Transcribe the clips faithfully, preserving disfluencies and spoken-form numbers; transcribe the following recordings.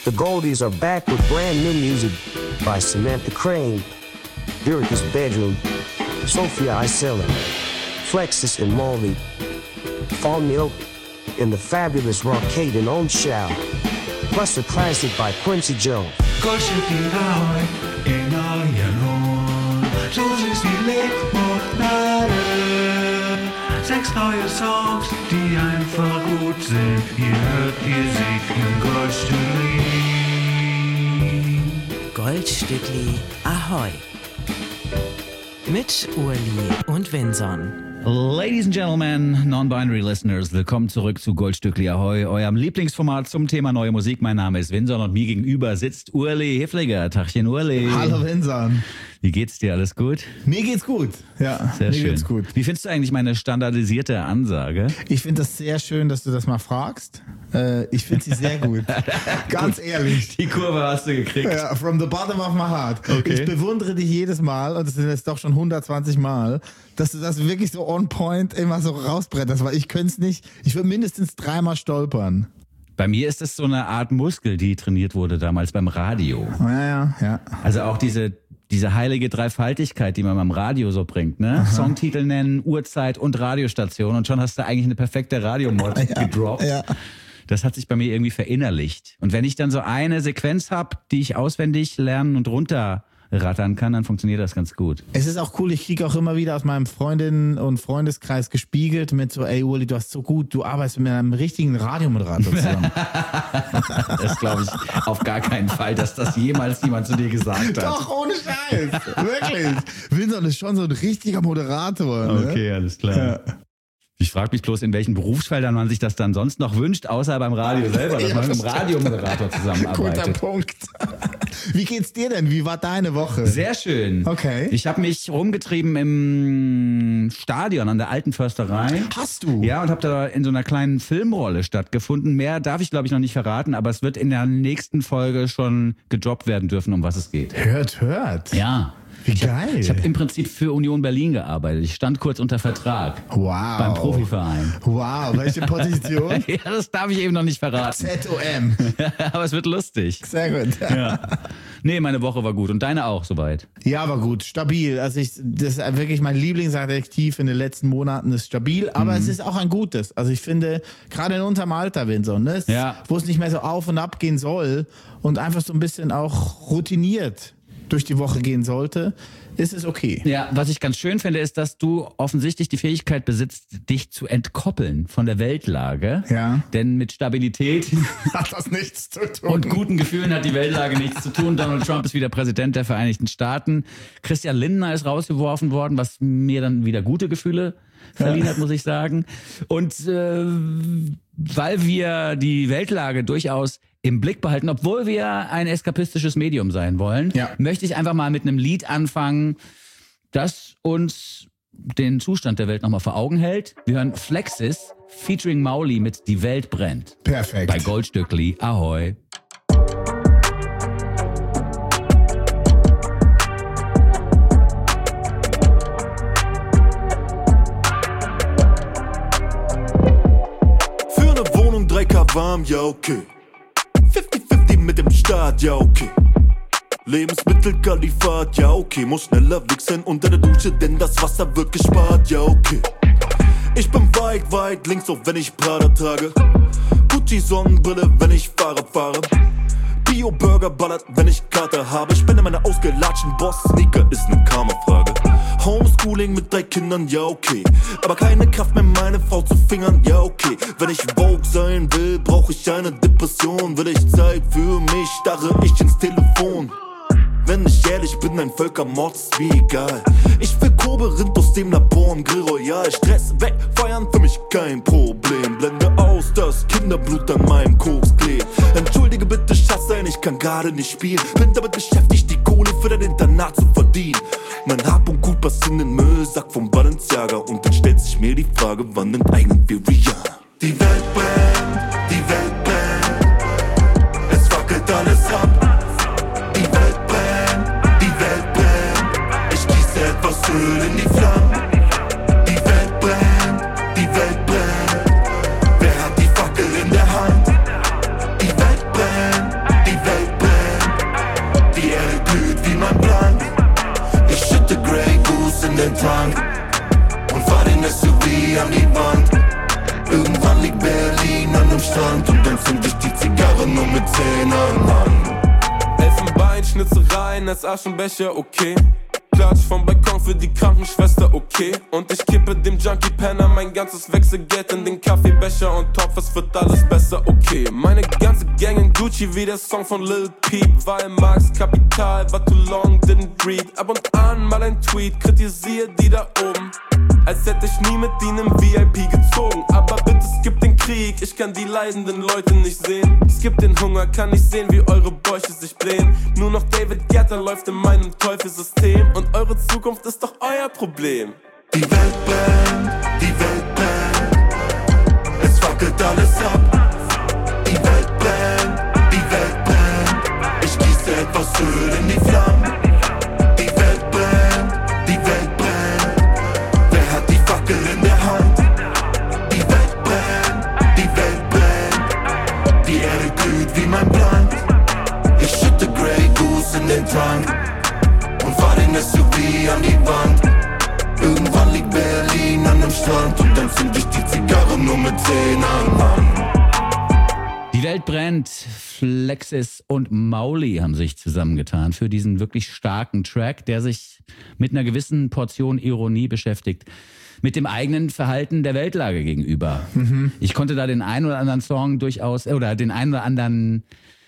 The Goldies are back with brand new music by Samantha Crane, Dirica's Bedroom, Sophia Isella, Flexus and Molly, Fall Milk, and the fabulous Rockaden on Shao, plus a classic by Quincy Jones. Goldstückli Ahoi in Januar, so süß wie Limonade. Sechs neue Songs, die einfach gut sind. Ihr hört ihr sie im Goldstückli. Goldstückli Ahoi. Mit Urli und Vinson. Ladies and Gentlemen, Non-Binary Listeners, willkommen zurück zu Goldstückli Ahoi, eurem Lieblingsformat zum Thema neue Musik. Mein Name ist Vinson und mir gegenüber sitzt Urli Hifliger. Tachchen Urli. Hallo Vinson. Wie geht's dir? Alles gut? Mir geht's gut. Ja, sehr mir schön. geht's gut. Wie findest du eigentlich meine standardisierte Ansage? Ich finde das sehr schön, dass du das mal fragst. Äh, ich finde sie sehr gut. Ganz gut. Ehrlich. Die Kurve hast du gekriegt. Ja, from the bottom of my heart. Okay. Ich bewundere dich jedes Mal, und das sind jetzt doch schon hundertzwanzig Mal, dass du das wirklich so on point immer so rausbretterst, weil ich könnte es nicht. Ich würde mindestens dreimal stolpern. Bei mir ist es so eine Art Muskel, die trainiert wurde damals beim Radio. Ja, ja, ja. Also auch diese... Diese heilige Dreifaltigkeit, die man beim Radio so bringt, ne? Aha. Songtitel nennen, Uhrzeit und Radiostation und schon hast du eigentlich eine perfekte Radiomod ja, gedroppt. Ja. Das hat sich bei mir irgendwie verinnerlicht. Und wenn ich dann so eine Sequenz habe, die ich auswendig lernen und runterrattern kann, dann funktioniert das ganz gut. Es ist auch cool, ich kriege auch immer wieder aus meinem Freundinnen- und Freundeskreis gespiegelt mit so, ey Uli, du hast so gut, du arbeitest mit einem richtigen Radiomoderator zusammen. Das glaube ich auf gar keinen Fall, dass das jemals jemand zu dir gesagt hat. Doch, ohne Scheiß. Wirklich. Vinson ist schon so ein richtiger Moderator. Ne? Okay, alles klar. Ja. Ich frage mich bloß, in welchen Berufsfeldern man sich das dann sonst noch wünscht, außer beim Radio selber, dass ja, man mit einem Radiomoderator zusammenarbeitet. Guter Punkt. Wie geht's dir denn? Wie war deine Woche? Sehr schön. Okay. Ich habe mich rumgetrieben im Stadion an der Alten Försterei. Hast du? Ja, und habe da in so einer kleinen Filmrolle stattgefunden. Mehr darf ich, glaube ich, noch nicht verraten, aber es wird in der nächsten Folge schon gedroppt werden dürfen, um was es geht. Hört, hört. Ja. Wie geil. Ich habe hab im Prinzip für Union Berlin gearbeitet. Ich stand kurz unter Vertrag. Wow. Beim Profiverein. Wow, welche Position? Ja, das darf ich eben noch nicht verraten. Z O M. Aber es wird lustig. Sehr gut. Ja. Nee, meine Woche war gut. Und deine auch soweit? Ja, war gut. Stabil. Also ich, das ist wirklich mein Lieblingsadjektiv in den letzten Monaten ist stabil. Aber mhm. es ist auch ein gutes. Also ich finde, gerade in unserem Alter, Vinson, ne, ja. wo es nicht mehr so auf und ab gehen soll und einfach so ein bisschen auch routiniert durch die Woche gehen sollte, ist es okay. Ja, was ich ganz schön finde, ist, dass du offensichtlich die Fähigkeit besitzt, dich zu entkoppeln von der Weltlage. Ja. Denn mit Stabilität hat das nichts zu tun. Und guten Gefühlen hat die Weltlage nichts zu tun. Donald Trump ist wieder Präsident der Vereinigten Staaten. Christian Lindner ist rausgeworfen worden, was mir dann wieder gute Gefühle verliehen hat, muss ich sagen. Und äh, weil wir die Weltlage durchaus im Blick behalten, obwohl wir ein eskapistisches Medium sein wollen, ja. möchte ich einfach mal mit einem Lied anfangen, das uns den Zustand der Welt nochmal vor Augen hält. Wir hören Flexus featuring Mauli mit Die Welt brennt. Perfekt. Bei Goldstückli Ahoi. Für eine Wohnung drei K warm, ja okay. fünfzig fünfzig mit dem Staat, ja okay. Lebensmittelkalifat, ja okay. Muss schneller wichsen unter der Dusche, denn das Wasser wird gespart, ja okay. Ich bin weit, weit links, auch wenn ich Prada trage. Gucci Sonnenbrille, wenn ich Fahrrad fahre. Bio-Burger ballert, wenn ich Kater habe. Ich bin in meiner ausgelatschten Boss-Sneaker, ist ne Karma-Frage. Homeschooling mit drei Kindern, ja okay. Aber keine Kraft mehr, meine Frau zu fingern, ja okay. Wenn ich Vogue sein will, brauch ich eine Depression. Will ich Zeit für mich, starre ich ins Telefon. Wenn ich ehrlich bin, ein Völkermord ist wie egal. Ich will Kobe Rind aus dem Labor im Grill Royal. Stress weg, feiern für mich kein Problem. Blende aus, dass Kinderblut an meinem Koks klebt. Entschuldige bitte, Schatz, sein, ich kann gerade nicht spielen. Bin damit beschäftigt, die Kohle für dein Internat zu verdienen. Mein Hab und Gut passt in den Müllsack vom Balenciaga. Und dann stellt sich mir die Frage, wann enteignen wir Rihanna? Die Welt brennt, die Welt brennt. Es wackelt alles ab. Die Welt brennt, die Welt brennt. Ich gieße etwas Öl in die Flammen. Die Welt brennt, die Welt brennt. Wer hat die Fackel in der Hand? Die Welt brennt, die Zehen an. Elfenbeinschnitzereien als Aschenbecher, okay. Klatsch vom Balkon für die Krankenschwester, okay. Und ich kippe dem Junkie-Penner mein ganzes Wechselgeld in den Kaffeebecher und Topf, es wird alles besser, okay. Meine ganze Gang in Gucci wie der Song von Lil Peep. Weil Marx Kapital war too long, didn't read. Ab und an mal ein Tweet, kritisiere die da oben. Als hätte ich nie mit ihnen V I P gezogen. Aber bitte skip den Krieg, ich kann die leidenden Leute nicht sehen. Skip den Hunger, kann nicht sehen, wie eure Bäuche sich blähen. Nur noch David Guetta läuft in meinem Teufelsystem. Und eure Zukunft ist doch euer Problem. Die Welt brennt, die Welt brennt. Es fackelt alles ab. Die Welt brennt, die Welt brennt. Ich gieße etwas Öl in die Flammen. Die Welt brennt, die Welt brennt. Wer hat die Fackel in der Hand? Die Welt brennt, die Welt brennt. Die Erde glüht wie mein Plan. Ich schütte Grey Goose in den Tank und fahr den S U V an die Wand. Irgendwann liegt Berlin an dem Strand und dann zünd ich die Zigarre nur mit zehn an. Die Welt brennt. Flexis und Mauli haben sich zusammengetan für diesen wirklich starken Track, der sich mit einer gewissen Portion Ironie beschäftigt. Mit dem eigenen Verhalten der Weltlage gegenüber. Mhm. Ich konnte da den einen oder anderen Song durchaus, oder den einen oder anderen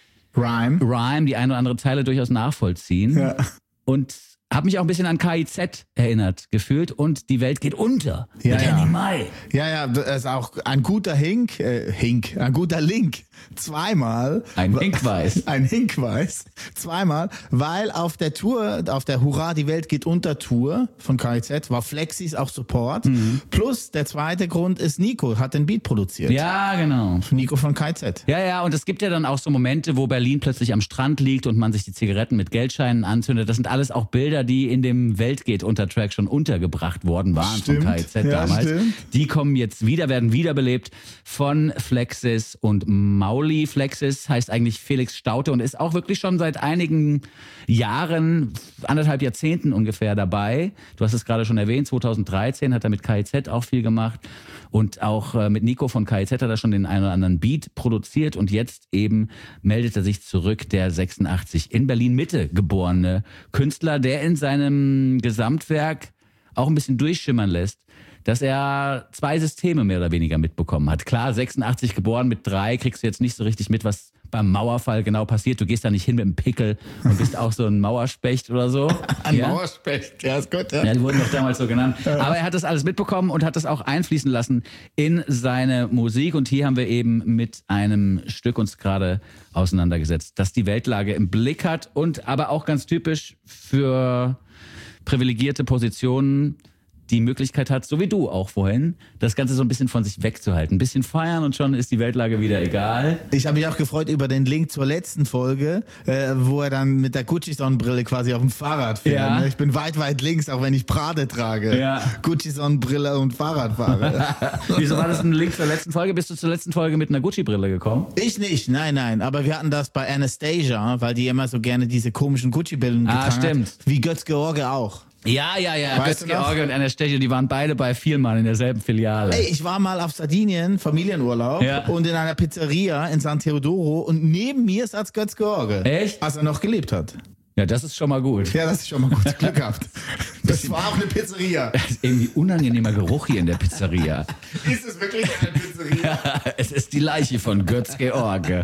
Rhyme, Rhyme die eine oder andere Zeile durchaus nachvollziehen. Ja. Und habe mich auch ein bisschen an K I Z erinnert gefühlt und die Welt geht unter Ja, mit ja. Henny Mai. Ja, ja, das ist auch ein guter Hink, äh, Hink, ein guter Link. Zweimal. Ein Hinweis. Ein Hinweis. Zweimal, weil auf der Tour, auf der Hurra, die Welt geht unter Tour von K I Z war Flexis auch Support. Mhm. Plus der zweite Grund ist Nico, hat den Beat produziert. Ja, genau. Nico von K I Z. Ja, ja, und es gibt ja dann auch so Momente, wo Berlin plötzlich am Strand liegt und man sich die Zigaretten mit Geldscheinen anzündet. Das sind alles auch Bilder, die in dem Welt geht unter Track schon untergebracht worden waren Stimmt. von K I Z Ja, damals. stimmt. Die kommen jetzt wieder, werden wiederbelebt von Flexis und Mauli. Flexis heißt eigentlich Felix Staute und ist auch wirklich schon seit einigen Jahren, anderthalb Jahrzehnten ungefähr dabei. Du hast es gerade schon erwähnt, zweitausenddreizehn hat er mit K I Z auch viel gemacht und auch äh, mit Nico von K I Z hat er schon den einen oder anderen Beat produziert und jetzt eben meldet er sich zurück, der sechsundachtzig in Berlin-Mitte geborene Künstler, der in seinem Gesamtwerk auch ein bisschen durchschimmern lässt, dass er zwei Systeme mehr oder weniger mitbekommen hat. Klar, sechsundachtzig geboren, mit drei kriegst du jetzt nicht so richtig mit, was beim Mauerfall genau passiert. Du gehst da nicht hin mit einem Pickel und bist auch so ein Mauerspecht oder so. Ein ja? Mauerspecht, ja, ist gut, ja. Ja, die wurden doch damals so genannt. Aber er hat das alles mitbekommen und hat das auch einfließen lassen in seine Musik. Und hier haben wir eben mit einem Stück uns gerade auseinandergesetzt, das die Weltlage im Blick hat und aber auch ganz typisch für privilegierte Positionen die Möglichkeit hat, so wie du auch vorhin, das Ganze so ein bisschen von sich wegzuhalten. Ein bisschen feiern und schon ist die Weltlage wieder egal. Ich habe mich auch gefreut über den Link zur letzten Folge, äh, wo er dann mit der Gucci-Sonnenbrille quasi auf dem Fahrrad fährt. Ja. Ne? Ich bin weit, weit links, auch wenn ich Prade trage. Ja. Gucci-Sonnenbrille und Fahrrad fahre. Wieso war das ein Link zur letzten Folge? Bist du zur letzten Folge mit einer Gucci-Brille gekommen? Ich nicht, nein, nein. Aber wir hatten das bei Anastasia, weil die immer so gerne diese komischen Gucci-Brillen Ah, getragen stimmt. hat. Wie Götz George auch. Ja, ja, ja. Weißt Götz du noch? George und Anastasia, die waren beide bei Vielmann in derselben Filiale. Ey, ich war mal auf Sardinien, Familienurlaub, Ja. und in einer Pizzeria in San Teodoro und neben mir saß Götz George. Echt? Als er noch gelebt hat. Ja, das ist schon mal gut. Ja, das ist schon mal gut. Glück gehabt. Das war auch eine Pizzeria. Das ist irgendwie unangenehmer Geruch hier in der Pizzeria. Ist es wirklich eine Pizzeria? Es ist die Leiche von Götz George.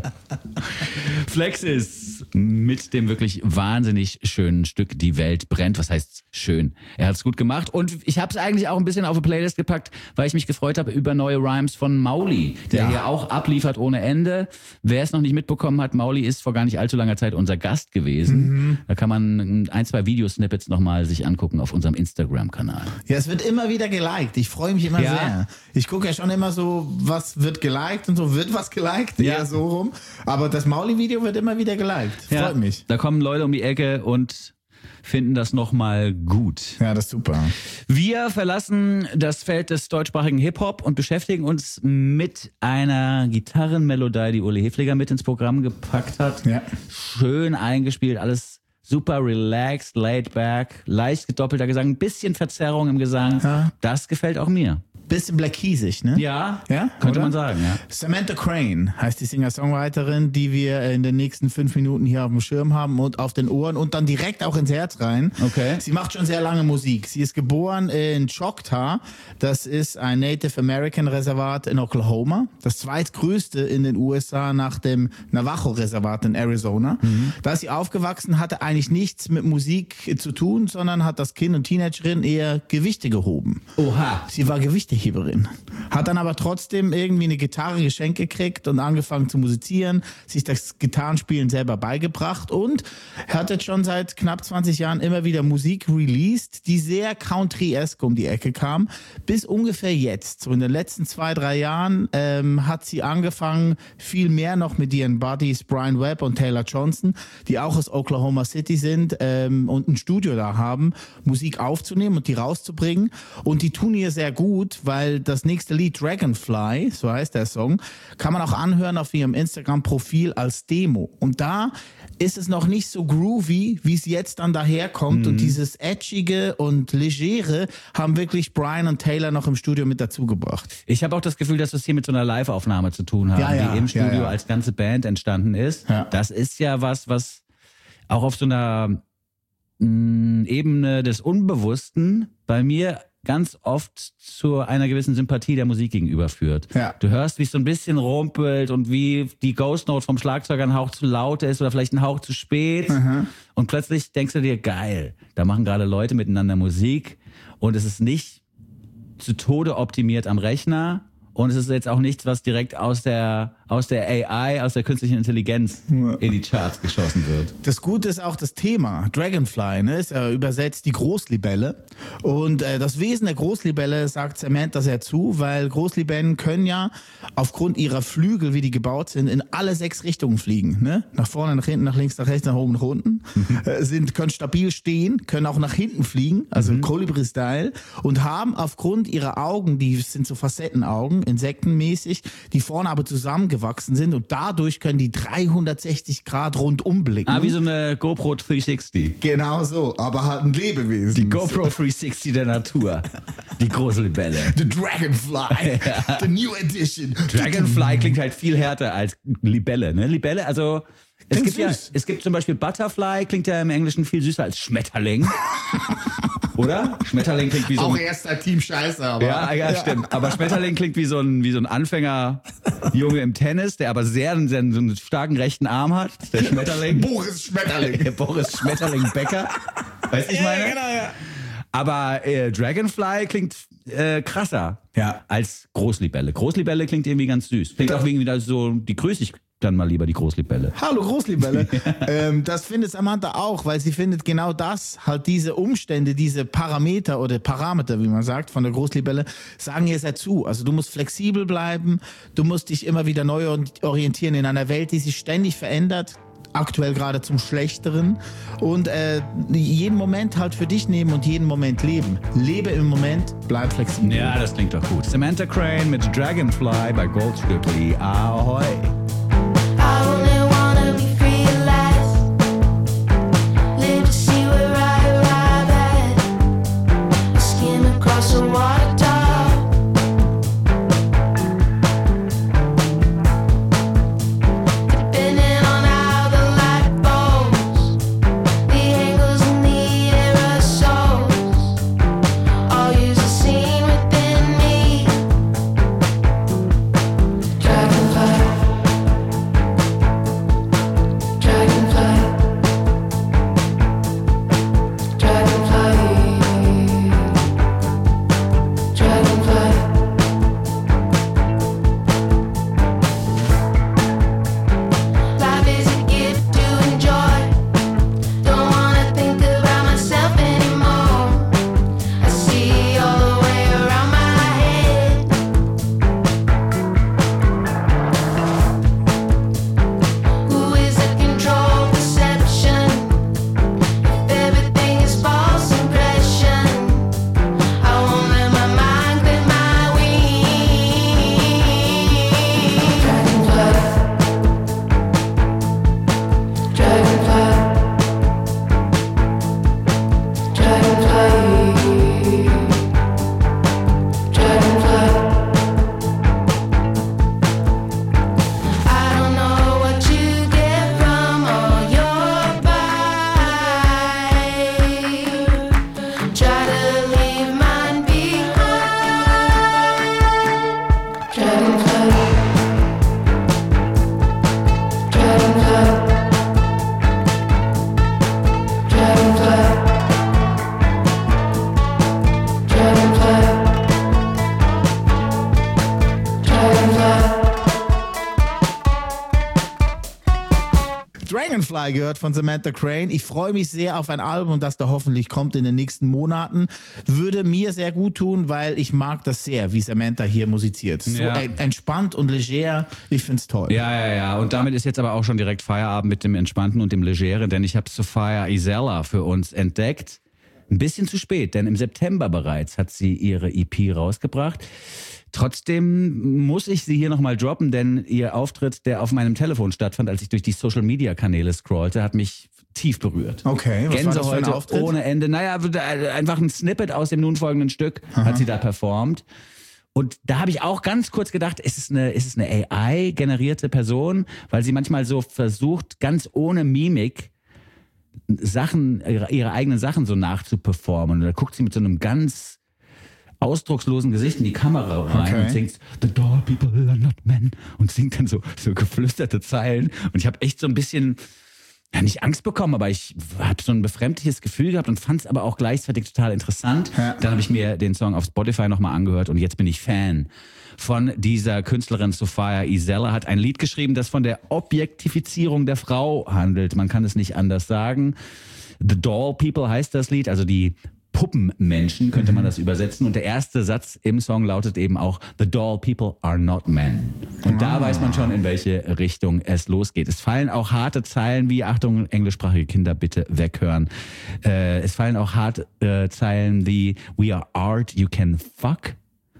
Flexis mit dem wirklich wahnsinnig schönen Stück Die Welt brennt. Was heißt schön? Er hat es gut gemacht und ich habe es eigentlich auch ein bisschen auf eine Playlist gepackt, weil ich mich gefreut habe über neue Rhymes von Mauli, der Ja. hier auch abliefert ohne Ende. Wer es noch nicht mitbekommen hat, Mauli ist vor gar nicht allzu langer Zeit unser Gast gewesen. Mhm. Da kann man ein, zwei Videosnippets nochmal sich angucken auf unserem Instagram-Kanal. Ja, es wird immer wieder geliked. Ich freue mich immer Ja. sehr. Ich gucke ja schon immer so, was wird geliked und so. Wird was geliked? Ja. Eher so rum. Aber das Mauli-Video wird immer wieder geliked. Freut mich. Da kommen Leute um die Ecke und finden das nochmal gut. Ja, das ist super. Wir verlassen das Feld des deutschsprachigen Hip-Hop und beschäftigen uns mit einer Gitarrenmelodie, die Uli Hefliger mit ins Programm gepackt hat. Ja. Schön eingespielt, alles super relaxed, laid back, leicht gedoppelter Gesang, ein bisschen Verzerrung im Gesang. Ja. Das gefällt auch mir. Bisschen Black Keysig, ne? Ja, Ja, könnte oder? man sagen, ja. Samantha Crane heißt die Singer-Songwriterin, die wir in den nächsten fünf Minuten hier auf dem Schirm haben und auf den Ohren und dann direkt auch ins Herz rein. Okay. Sie macht schon sehr lange Musik. Sie ist geboren in Choctaw. Das ist ein Native American Reservat in Oklahoma. Das zweitgrößte in den U S A nach dem Navajo-Reservat in Arizona. Mhm. Da ist sie aufgewachsen, hatte eigentlich nichts mit Musik zu tun, sondern hat als Kind und Teenagerin eher Gewichte gehoben. Oha. Sie war Gewichteheberin, hat dann aber trotzdem irgendwie eine Gitarre geschenkt gekriegt und angefangen zu musizieren, sich das Gitarrenspielen selber beigebracht und hat jetzt schon seit knapp zwanzig Jahren immer wieder Musik released, die sehr country-esque um die Ecke kam, bis ungefähr jetzt. So in den letzten zwei, drei Jahren ähm, hat sie angefangen, viel mehr noch mit ihren Buddies Brian Webb und Taylor Johnson, die auch aus Oklahoma City sind ähm, und ein Studio da haben, Musik aufzunehmen und die rauszubringen und die tun ihr sehr gut, weil das nächste Lied Dragonfly, so heißt der Song, kann man auch anhören auf ihrem Instagram-Profil als Demo. Und da ist es noch nicht so groovy, wie es jetzt dann daherkommt. Mhm. Und dieses Edgige und Legere haben wirklich Brian und Taylor noch im Studio mit dazu gebracht. Ich habe auch das Gefühl, dass wir es hier mit so einer Live-Aufnahme zu tun haben, Ja, ja, die im Studio ja, ja. als ganze Band entstanden ist. Ja. Das ist ja was, was auch auf so einer mh, Ebene des Unbewussten bei mir ganz oft zu einer gewissen Sympathie der Musik gegenüber führt. Ja. Du hörst, wie es so ein bisschen rumpelt und wie die Ghost Note vom Schlagzeuger ein Hauch zu laut ist oder vielleicht ein Hauch zu spät. Mhm. Und plötzlich denkst du dir, geil, da machen gerade Leute miteinander Musik und es ist nicht zu Tode optimiert am Rechner und es ist jetzt auch nichts, was direkt aus der, aus der A I, aus der künstlichen Intelligenz in die Charts geschossen wird. Das Gute ist auch das Thema. Dragonfly, ne, ist ja übersetzt die Großlibelle. Und äh, das Wesen der Großlibelle sagt Samantha sehr zu, weil Großlibellen können ja aufgrund ihrer Flügel, wie die gebaut sind, in alle sechs Richtungen fliegen. Ne? Nach vorne, nach hinten, nach links, nach rechts, nach oben, nach unten. Mhm. Äh, sind, können stabil stehen, können auch nach hinten fliegen, also mhm. Kolibri-Style. Und haben aufgrund ihrer Augen, die sind so Facettenaugen, insektenmäßig, die vorne aber zusammengewachsen sind und dadurch können die dreihundertsechzig Grad rundum blicken. Ah, wie so eine GoPro dreihundertsechzig. Genau so, aber halt ein Lebewesen. Die GoPro dreihundertsechzig der Natur. Die große Libelle. The Dragonfly. Ja. The New Edition. Dragonfly klingt halt viel härter als Libelle, ne? Libelle, also es Klingt gibt, ja, süß. es gibt zum Beispiel Butterfly, klingt ja im Englischen viel süßer als Schmetterling. Oder? Schmetterling klingt wie so Auch ein... erster Team Scheiße, aber. Ja, ja, ja, stimmt. Aber Schmetterling klingt wie so ein, wie so ein Anfängerjunge im Tennis, der aber sehr, sehr so einen starken rechten Arm hat. Der Schmetterling. Boris Schmetterling. Boris Schmetterling Becker. Weißt du, ich meine? Ja, genau, ja. Aber äh, Dragonfly klingt äh, krasser Ja. als Großlibelle. Großlibelle klingt irgendwie ganz süß. Klingt auch irgendwie so, die grüße ich dann mal lieber, die Großlibelle. Hallo Großlibelle. ähm, das findet Samantha auch, weil sie findet genau das, halt diese Umstände, diese Parameter oder Parameter, wie man sagt, von der Großlibelle, sagen ihr sehr zu. Also du musst flexibel bleiben, du musst dich immer wieder neu orientieren in einer Welt, die sich ständig verändert. Aktuell gerade zum Schlechteren und äh, jeden Moment halt für dich nehmen und jeden Moment leben. Lebe im Moment, bleib flexibel. Ja, das klingt doch gut. Samantha Crane mit Dragonfly bei Gold Strictly. Ahoi. I only wanna be free at last. Live to see where I arrive at. Skin across the water top. Depending on how the light falls, the angles and the aerosols all use the scene within me. Dragonfly. Dragonfly gehört von Samantha Crane. Ich freue mich sehr auf ein Album, das da hoffentlich kommt in den nächsten Monaten. Würde mir sehr gut tun, weil ich mag das sehr, wie Samantha hier musiziert. So Ja. entspannt und leger. Ich find's toll. Ja, ja, ja. Und damit ist jetzt aber auch schon direkt Feierabend mit dem Entspannten und dem Legeren, denn ich habe Sophia Isella für uns entdeckt. Ein bisschen zu spät, denn im September bereits hat sie ihre E P rausgebracht. Trotzdem muss ich sie hier nochmal droppen, denn ihr Auftritt, der auf meinem Telefon stattfand, als ich durch die Social-Media-Kanäle scrollte, hat mich tief berührt. Okay, was war das für ein Gänsehaut Auftritt? ohne Ende. Naja, einfach ein Snippet aus dem nun folgenden Stück hat sie da performt. Und da habe ich auch ganz kurz gedacht, ist es eine, ist es eine A I-generierte Person? Weil sie manchmal so versucht, ganz ohne Mimik Sachen, ihre, ihre eigenen Sachen so nachzuperformen. Und da guckt sie mit so einem ganz ausdruckslosen Gesicht in die Kamera rein Okay. und singt The doll people are not men und singt dann so, so geflüsterte Zeilen. Und ich habe echt so ein bisschen, ja, nicht Angst bekommen, aber ich habe so ein befremdliches Gefühl gehabt und fand es aber auch gleichzeitig total interessant. Ja. Dann habe ich mir den Song auf Spotify nochmal angehört und jetzt bin ich Fan von dieser Künstlerin. Sophia Isella hat ein Lied geschrieben, das von der Objektifizierung der Frau handelt. Man kann es nicht anders sagen. The Doll People heißt das Lied, also die Puppenmenschen könnte man das übersetzen. Und der erste Satz im Song lautet eben auch The doll people are not men. Und da weiß man schon, in welche Richtung es losgeht. Es fallen auch harte Zeilen wie, Achtung, englischsprachige Kinder bitte weghören. Äh, es fallen auch harte äh, Zeilen wie We are art, you can fuck.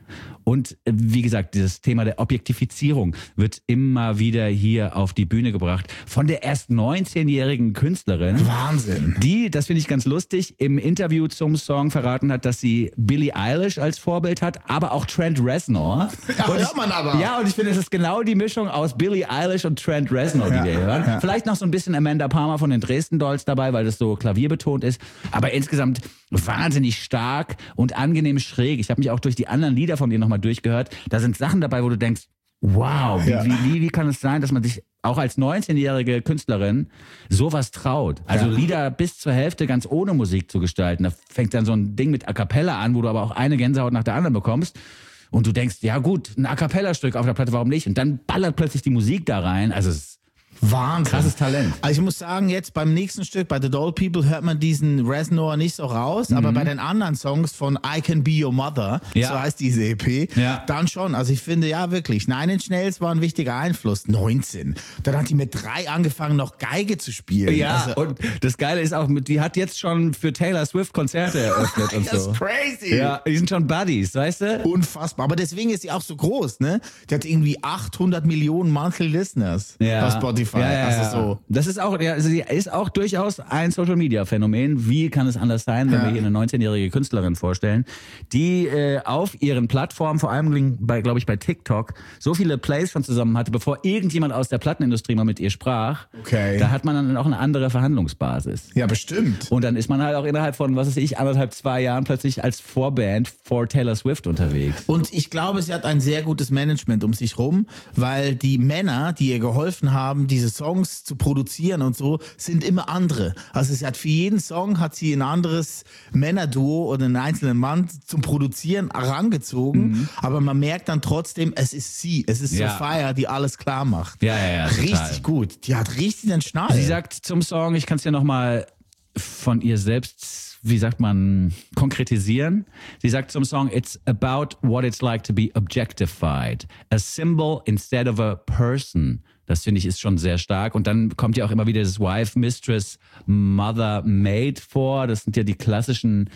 Und äh, wie gesagt, dieses Thema der Objektifizierung wird immer wieder hier auf die Bühne gebracht von der erst neunzehnjährigen Künstlerin. Wahnsinn. Die, das finde ich ganz lustig, im Interview zum Song verraten hat, dass sie Billie Eilish als Vorbild hat, aber auch Trent Reznor. Ja, Und hört ich- man aber. Ja, und ich finde, es ist genau die Mischung aus Billie Eilish und Trent Reznor, die Ja, wir hier hören. ja. Vielleicht noch so ein bisschen Amanda Palmer von den Dresden Dolls dabei, weil das so klavierbetont ist. Aber insgesamt wahnsinnig stark und angenehm schräg. Ich habe mich auch durch die anderen Lieder von ihr nochmal durchgehört. Da sind Sachen dabei, wo du denkst, wow, wie, Ja. wie, wie, wie kann es sein, dass man sich auch als neunzehnjährige Künstlerin sowas traut? Also Ja. Lieder bis zur Hälfte ganz ohne Musik zu gestalten. Da fängt dann so ein Ding mit A Cappella an, wo du aber auch eine Gänsehaut nach der anderen bekommst. Und du denkst, ja gut, ein A Cappella-Stück auf der Platte, warum nicht? Und dann ballert plötzlich die Musik da rein. Also es ist Wahnsinn. krasses Talent. Also ich muss sagen, jetzt beim nächsten Stück, bei The Doll People, hört man diesen Reznor nicht so raus, aber bei den anderen Songs von I Can Be Your Mother, Ja. so heißt diese E P, Ja. dann schon. Also ich finde, ja wirklich, Nine Inch Nails war ein wichtiger Einfluss. neunzehn. Dann hat die mit drei angefangen, noch Geige zu spielen. Ja, also, und das Geile ist auch, die hat jetzt schon für Taylor Swift Konzerte eröffnet und das so. ist crazy. Ja, die sind schon Buddies, weißt du? Unfassbar. Aber deswegen ist sie auch so groß, ne? Die hat irgendwie achthundert Millionen Monthly Listeners auf Spotify. Ja, ja, also ja. so. Das ist auch, ja, also sie ist auch durchaus ein Social-Media-Phänomen. Wie kann es anders sein, wenn Ja. wir hier eine neunzehnjährige Künstlerin vorstellen, die äh, auf ihren Plattformen, vor allem bei, glaube ich, bei TikTok, so viele Plays schon zusammen hatte, bevor irgendjemand aus der Plattenindustrie mal mit ihr sprach. Okay. Da hat man dann auch eine andere Verhandlungsbasis. Ja, bestimmt. Und dann ist man halt auch innerhalb von, was weiß ich, anderthalb, zwei Jahren plötzlich als Vorband vor Taylor Swift unterwegs. Und ich glaube, sie hat ein sehr gutes Management um sich rum, weil die Männer, die ihr geholfen haben, diese Songs zu produzieren und so, sind immer andere. Also sie hat für jeden Song hat sie ein anderes Männerduo oder einen einzelnen Mann zum Produzieren herangezogen, aber man merkt dann trotzdem, es ist sie, es ist Ja. Sophia, die alles klar macht. Ja, ja, ja, total. Richtig gut. Die hat richtig den Schnall. Sie sagt zum Song, ich kann es ja nochmal von ihr selbst, wie sagt man, konkretisieren. Sie sagt zum Song, it's about what it's like to be objectified. A symbol instead of a person. Das finde ich ist schon sehr stark. Und dann kommt ja auch immer wieder das Wife, Mistress, Mother, Maid vor. Das sind ja die klassischen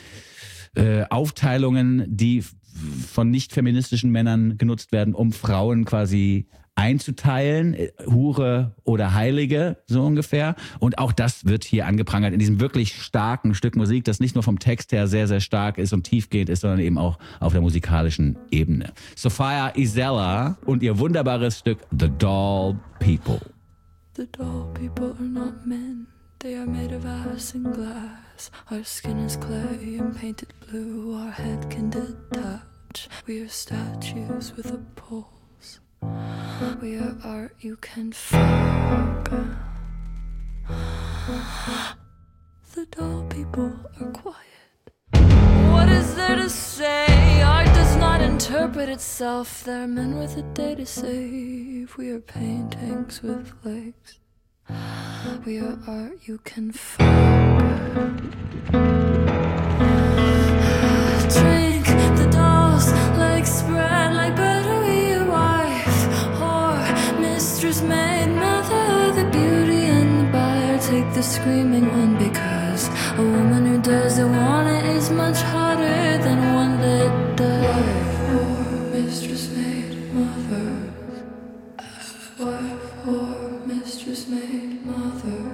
äh, Aufteilungen, die f- von nicht feministischen Männern genutzt werden, um Frauen quasi einzuteilen, äh, Hure oder Heilige, so ungefähr. Und auch das wird hier angeprangert in diesem wirklich starken Stück Musik, das nicht nur vom Text her sehr, sehr stark ist und tiefgehend ist, sondern eben auch auf der musikalischen Ebene. Sophia Isella und ihr wunderbares Stück The Doll People. The doll people are not men. They are made of ice and glass. Our skin is clay and painted blue. Our head can detach. We are statues with a pulse. We are art you can fuck. The doll people are quiet. What is there to say? Art does not interpret itself. There are men with a day to save. We are paintings with legs. We are art you can fuck. Drink the dolls, like spread like butter. We are wife, whore, mistress, maid, mother. The beauty and the buyer take the screaming one, because a woman who doesn't want it is much harder than one that does. Wife, whore, mistress, maid, mother. Wife, whore, mistress, maid, mother.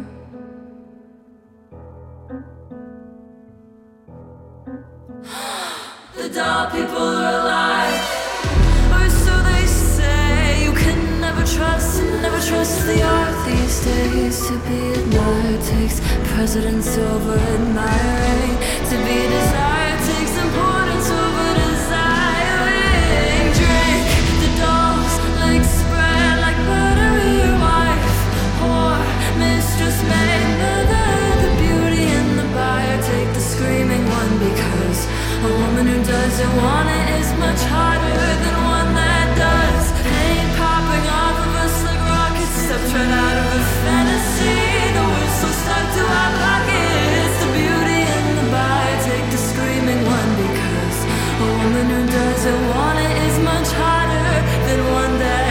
The doll people are alive, or so they say. You can never trust, never trust the art these days. To be admired takes precedence over admiring. To be desired takes importance over desiring. Drink the dolls, like spread like butter. Your wife, whore, mistress, maid, mother. The beauty and the buyer take the screaming one, because a woman who doesn't want it is much harder than one that does. Pain popping off of us like rockets, stepped right out of a fantasy. The whistle stuck to our pockets. The beauty and the buyer take the screaming one, because a woman who doesn't want it is much harder than one that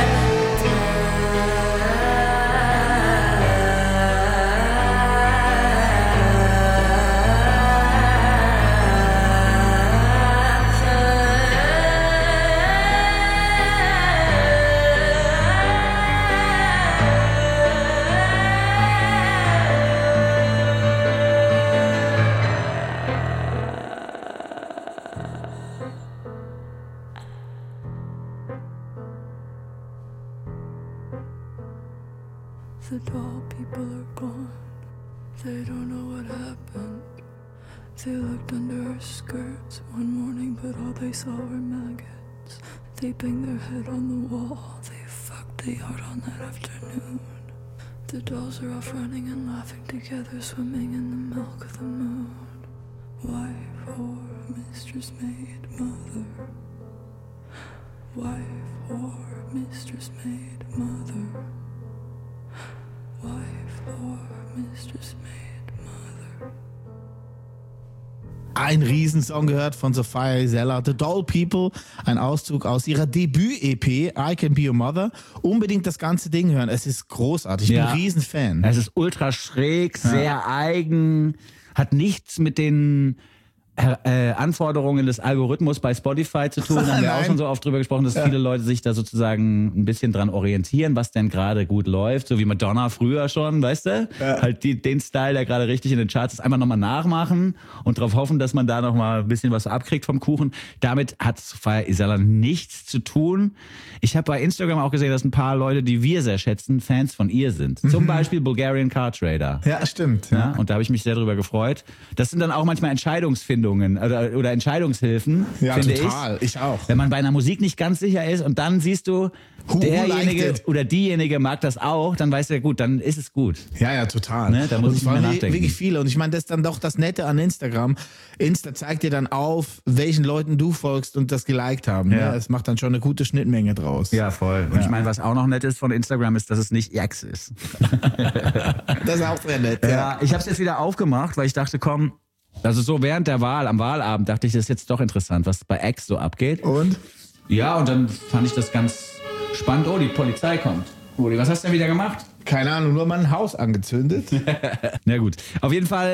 the doll people are gone. They don't know what happened. They looked under her skirts one morning, but all they saw were maggots. They banged their head on the wall. They fucked the yard on that afternoon. The dolls are off running and laughing together, swimming in the milk of the moon. Wife, whore, mistress, maid, mother. Wife, whore, mistress, maid, mother. Wife, whore, mistress, maid, mother. Ein Riesensong gehört von Sophia Isella, The Doll People, ein Auszug aus ihrer Debüt-E P, I Can Be Your Mother. Unbedingt das ganze Ding hören, es ist großartig, ich Ja. bin ein Riesenfan. Es ist ultra schräg, sehr eigen, hat nichts mit den äh, Anforderungen des Algorithmus bei Spotify zu tun. Da haben wir auch Nein. schon so oft drüber gesprochen, dass Ja. viele Leute sich da sozusagen ein bisschen dran orientieren, was denn gerade gut läuft, so wie Madonna früher schon, weißt du? Ja. Halt die, den Style, der gerade richtig in den Charts ist, einfach nochmal nachmachen und darauf hoffen, dass man da nochmal ein bisschen was abkriegt vom Kuchen. Damit hat Sophia Isella nichts zu tun. Ich habe bei Instagram auch gesehen, dass ein paar Leute, die wir sehr schätzen, Fans von ihr sind. Mhm. Zum Beispiel Bulgarian Car Trader. Ja, stimmt. Ja, Ja. und da habe ich mich sehr drüber gefreut. Das sind dann auch manchmal Entscheidungsfindungen oder, oder Entscheidungshilfen, Ja, finde total. ich. Ich auch. Wenn man bei einer Musik nicht ganz sicher ist und dann siehst du, Who- who derjenige liked it? oder diejenige mag das auch, dann weißt du ja gut, dann ist es gut. Ja, ja, total. Ne, da muss und ich es nicht mehr waren nachdenken. wirklich viele. Und ich meine, das ist dann doch das Nette an Instagram. Insta zeigt dir dann auf, welchen Leuten du folgst und das geliked haben. Ja. Ne? Es macht dann schon eine gute Schnittmenge draus. voll. Und ich meine, was auch noch nett ist von Instagram, ist, dass es nicht X ist. Das ist auch sehr nett. Ja, ich habe es jetzt wieder aufgemacht, weil ich dachte, komm, also so während der Wahl, am Wahlabend, dachte ich, das ist jetzt doch interessant, was bei X so abgeht. Und? Ja, und dann fand ich das ganz spannend. Oh, die Polizei kommt. Rudi, was hast du denn wieder gemacht? Keine Ahnung, nur mal ein Haus angezündet. Na gut. Auf jeden Fall,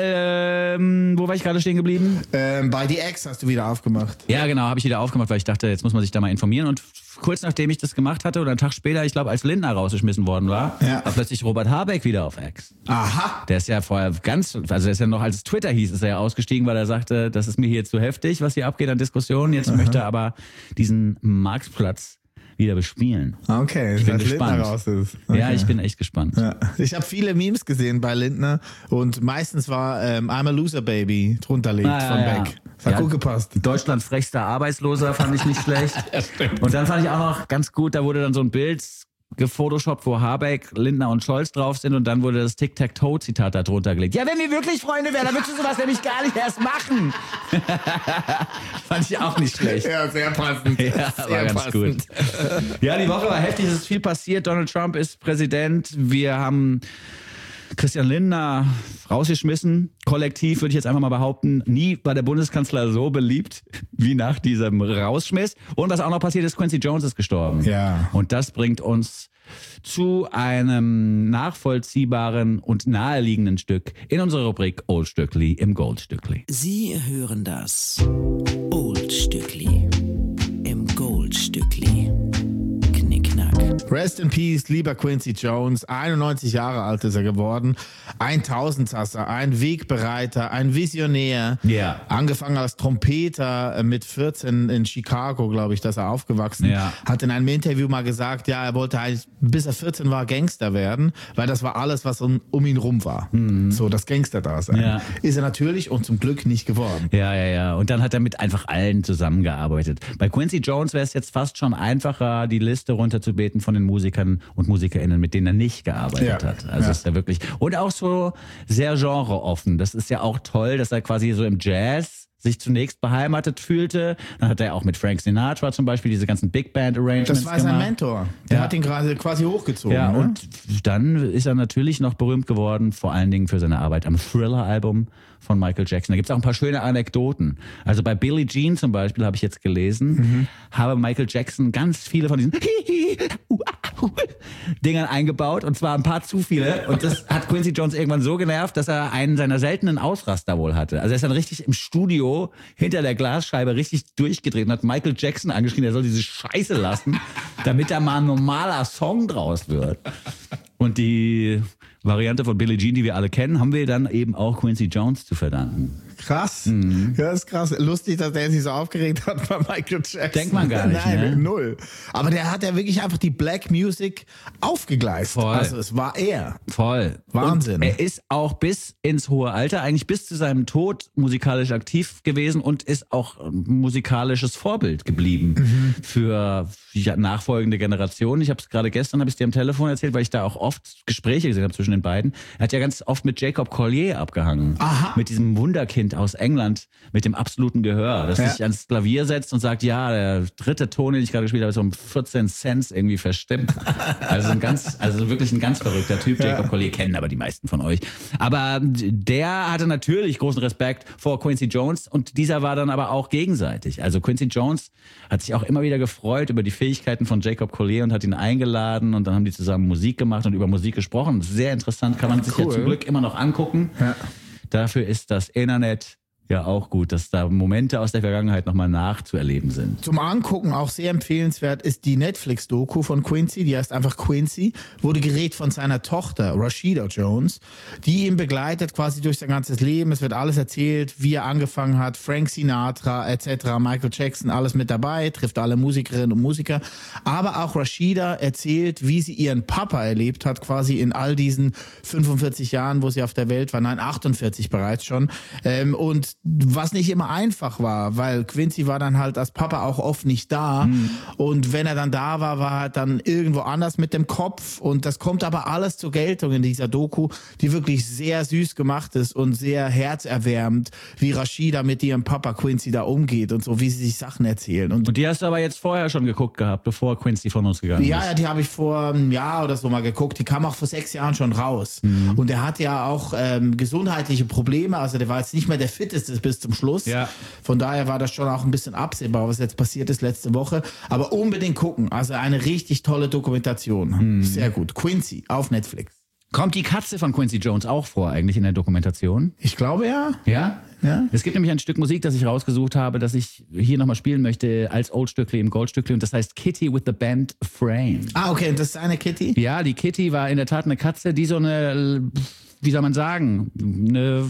ähm, wo war ich gerade stehen geblieben? ähm, bei The X hast du wieder aufgemacht. Ja, genau, habe ich wieder aufgemacht, weil ich dachte, jetzt muss man sich da mal informieren. Und kurz nachdem ich das gemacht hatte oder einen Tag später, ich glaube, als Lindner rausgeschmissen worden war, Ja. war plötzlich Robert Habeck wieder auf X. Aha. Der ist ja vorher ganz, also der ist ja noch, als es Twitter hieß, ist er ja ausgestiegen, weil er sagte, das ist mir hier zu heftig, was hier abgeht an Diskussionen. Jetzt möchte er aber diesen Marktplatz wieder bespielen. Okay, Ich bin seit Lindner gespannt. raus ist. Okay. Ja, ich bin echt gespannt. Ja. Ich habe viele Memes gesehen bei Lindner und meistens war ähm, I'm a Loser Baby drunter liegt Ah, ja, von ja. Beck. Das hat Ja, gut gepasst. Deutschland frechster Arbeitsloser fand ich nicht schlecht. Und dann fand ich auch noch ganz gut, da wurde dann so ein Bild gefotoshoppt, wo Habeck, Lindner und Scholz drauf sind und dann wurde das Tic-Tac-Toe-Zitat da drunter gelegt. Ja, wenn wir wirklich Freunde wären, dann würdest du sowas nämlich gar nicht erst machen. Fand ich auch nicht schlecht. Ja, sehr passend. Ja, sehr war ganz passend. gut. Ja, die Woche war heftig, es ist viel passiert. Donald Trump ist Präsident. Wir haben Christian Lindner rausgeschmissen. Kollektiv würde ich jetzt einfach mal behaupten, nie war der Bundeskanzler so beliebt wie nach diesem Rausschmiss. Und was auch noch passiert ist, Quincy Jones ist gestorben. Ja. Und das bringt uns zu einem nachvollziehbaren und naheliegenden Stück in unserer Rubrik Old Stückli im Goldstückli. Sie hören das Old Stückli im Goldstückli. Knickknack. Rest in Peace, lieber Quincy Jones. einundneunzig Jahre alt ist er geworden. Ein Tausendsasser, ein Wegbereiter, ein Visionär. Ja. Angefangen als Trompeter mit vierzehn in Chicago, glaube ich, dass er aufgewachsen. Ja. Hat in einem Interview mal gesagt, ja, er wollte eigentlich, bis er vierzehn war, Gangster werden, weil das war alles, was um, um ihn rum war. Mhm. So, das Gangster-Dasein. Ja. Ist er natürlich und zum Glück nicht geworden. Ja, ja, ja. Und dann hat er mit einfach allen zusammengearbeitet. Bei Quincy Jones wäre es jetzt fast schon einfacher, die Liste runterzubeten von den Musikern und MusikerInnen, mit denen er nicht gearbeitet Ja. hat. Also Ja. ist er wirklich. Und auch so sehr genreoffen. Das ist ja auch toll, dass er quasi so im Jazz sich zunächst beheimatet fühlte. Dann hat er auch mit Frank Sinatra zum Beispiel diese ganzen Big Band Arrangements Das war sein gemacht. Mentor. Der Ja. hat ihn gerade quasi hochgezogen. Ja, ne? und dann ist er natürlich noch berühmt geworden, vor allen Dingen für seine Arbeit am Thriller-Album von Michael Jackson. Da gibt es auch ein paar schöne Anekdoten. Also bei Billie Jean zum Beispiel, habe ich jetzt gelesen, Mhm. habe Michael Jackson ganz viele von diesen Dingern eingebaut, und zwar ein paar zu viele. Und das hat Quincy Jones irgendwann so genervt, dass er einen seiner seltenen Ausraster wohl hatte. Also er ist dann richtig im Studio hinter der Glasscheibe richtig durchgedreht und hat Michael Jackson angeschrien, er soll diese Scheiße lassen, damit da mal ein normaler Song draus wird. Und die Variante von Billie Jean, die wir alle kennen, haben wir dann eben auch Quincy Jones zu verdanken. Krass. Mhm. Ja, ist krass. Lustig, dass der sich so aufgeregt hat bei Michael Jackson. Denkt man gar nicht, Nein, ne? null. Aber der hat ja wirklich einfach die Black Music aufgegleist. Voll. Also es war er. Voll. Wahnsinn. Und er ist auch bis ins hohe Alter, eigentlich bis zu seinem Tod musikalisch aktiv gewesen und ist auch ein musikalisches Vorbild geblieben Mhm. für ja, nachfolgende Generationen. Ich habe es gerade gestern, habe ich dir am Telefon erzählt, weil ich da auch oft Gespräche gesehen habe zwischen den beiden. Er hat ja ganz oft mit Jacob Collier abgehangen. Aha. Mit diesem Wunderkind aus England, mit dem absoluten Gehör, das Ja. sich ans Klavier setzt und sagt, ja, der dritte Ton, den ich gerade gespielt habe, ist um vierzehn Cent irgendwie verstimmt. Also ein ganz, also wirklich ein ganz verrückter Typ. Jacob Collier kennen aber die meisten von euch. Aber der hatte natürlich großen Respekt vor Quincy Jones und dieser war dann aber auch gegenseitig. Also Quincy Jones hat sich auch immer wieder gefreut über die Fähigkeiten von Jacob Collier und hat ihn eingeladen und dann haben die zusammen Musik gemacht und über Musik gesprochen. Sehr interessant, kann man sich ja Cool. zum Glück immer noch angucken. Ja. Dafür ist das Internet ja auch gut, dass da Momente aus der Vergangenheit nochmal nachzuerleben sind. Zum Angucken auch sehr empfehlenswert ist die Netflix-Doku von Quincy, die heißt einfach Quincy, wurde gedreht von seiner Tochter Rashida Jones, die ihn begleitet quasi durch sein ganzes Leben. Es wird alles erzählt, wie er angefangen hat, Frank Sinatra et cetera, Michael Jackson, alles mit dabei, trifft alle Musikerinnen und Musiker. Aber auch Rashida erzählt, wie sie ihren Papa erlebt hat, quasi in all diesen fünfundvierzig Jahren, wo sie auf der Welt war, nein, achtundvierzig bereits schon. Ähm, und was nicht immer einfach war, weil Quincy war dann halt als Papa auch oft nicht da. Mhm. Und wenn er dann da war, war er dann irgendwo anders mit dem Kopf. Und das kommt aber alles zur Geltung in dieser Doku, die wirklich sehr süß gemacht ist und sehr herzerwärmend, wie Rashida mit ihrem Papa Quincy da umgeht und so, wie sie sich Sachen erzählen. Und Und die hast du aber jetzt vorher schon geguckt gehabt, bevor Quincy von uns gegangen ja, ist. ja, die habe ich vor einem Jahr oder so mal geguckt. Die kam auch vor sechs Jahren schon raus. Mhm. Und er hatte ja auch ähm, gesundheitliche Probleme. Also der war jetzt nicht mehr der fitteste bis zum Schluss. Ja. Von daher war das schon auch ein bisschen absehbar, was jetzt passiert ist letzte Woche. Aber unbedingt gucken. Also eine richtig tolle Dokumentation. Mhm. Sehr gut. Quincy auf Netflix. Kommt die Katze von Quincy Jones auch vor eigentlich in der Dokumentation? Ich glaube ja. Ja? Ja. Es gibt nämlich ein Stück Musik, das ich rausgesucht habe, das ich hier nochmal spielen möchte als Old Stückli im Goldstückli, und das heißt Kitty with the Band Frame. Ah, okay. Und das ist eine Kitty? Ja, die Kitty war in der Tat eine Katze, die so eine, wie soll man sagen, eine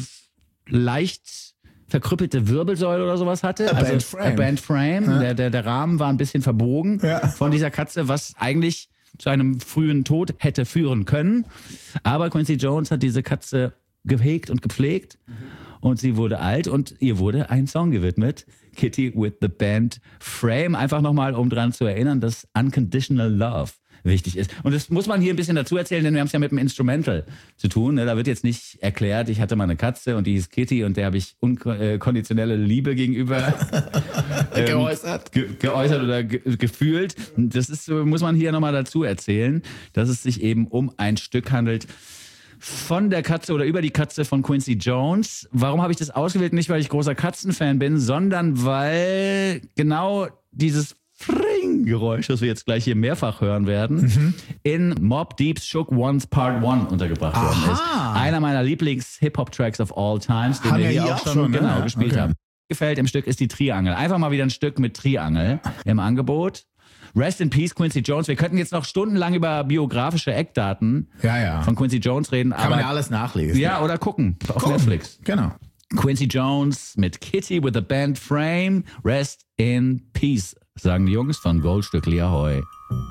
leicht verkrüppelte Wirbelsäule oder sowas hatte. A also band frame. A band frame. Ja. Der, der, der Rahmen war ein bisschen verbogen Ja. von dieser Katze, was eigentlich zu einem frühen Tod hätte führen können. Aber Quincy Jones hat diese Katze gehegt und gepflegt. Mhm. Und sie wurde alt und ihr wurde ein Song gewidmet. Kitty with the Band Frame. Einfach nochmal, um dran zu erinnern, dass Unconditional Love wichtig ist. Und das muss man hier ein bisschen dazu erzählen, denn wir haben es ja mit dem Instrumental zu tun. Da wird jetzt nicht erklärt, ich hatte mal eine Katze und die hieß Kitty und der habe ich unkonditionelle Liebe gegenüber ähm, geäußert. Ge geäußert oder ge gefühlt. Das ist, muss man hier nochmal dazu erzählen, dass es sich eben um ein Stück handelt von der Katze oder über die Katze von Quincy Jones. Warum habe ich das ausgewählt? Nicht, weil ich großer Katzenfan bin, sondern weil genau dieses Fring-Geräusch, das wir jetzt gleich hier mehrfach hören werden, mhm. in Mobb Deep's Shook Ones Part One untergebracht Aha. worden ist. Einer meiner Lieblings-Hip-Hop-Tracks of all times, den Haben wir wir hier hier auch auch schon, schon, ne? genau, Ja, gespielt okay. haben. Gefällt im Stück ist die Triangel. Einfach mal wieder ein Stück mit Triangel im Angebot. Rest in Peace, Quincy Jones. Wir könnten jetzt noch stundenlang über biografische Eckdaten Ja, ja. von Quincy Jones reden. Kann aber man ja alles nachlesen. ja, oder gucken auf Gucken. Netflix. Genau. Quincy Jones mit Kitty with the Band Frame. Rest in Peace, sagen die Jungs von Goldstückli Ahoy.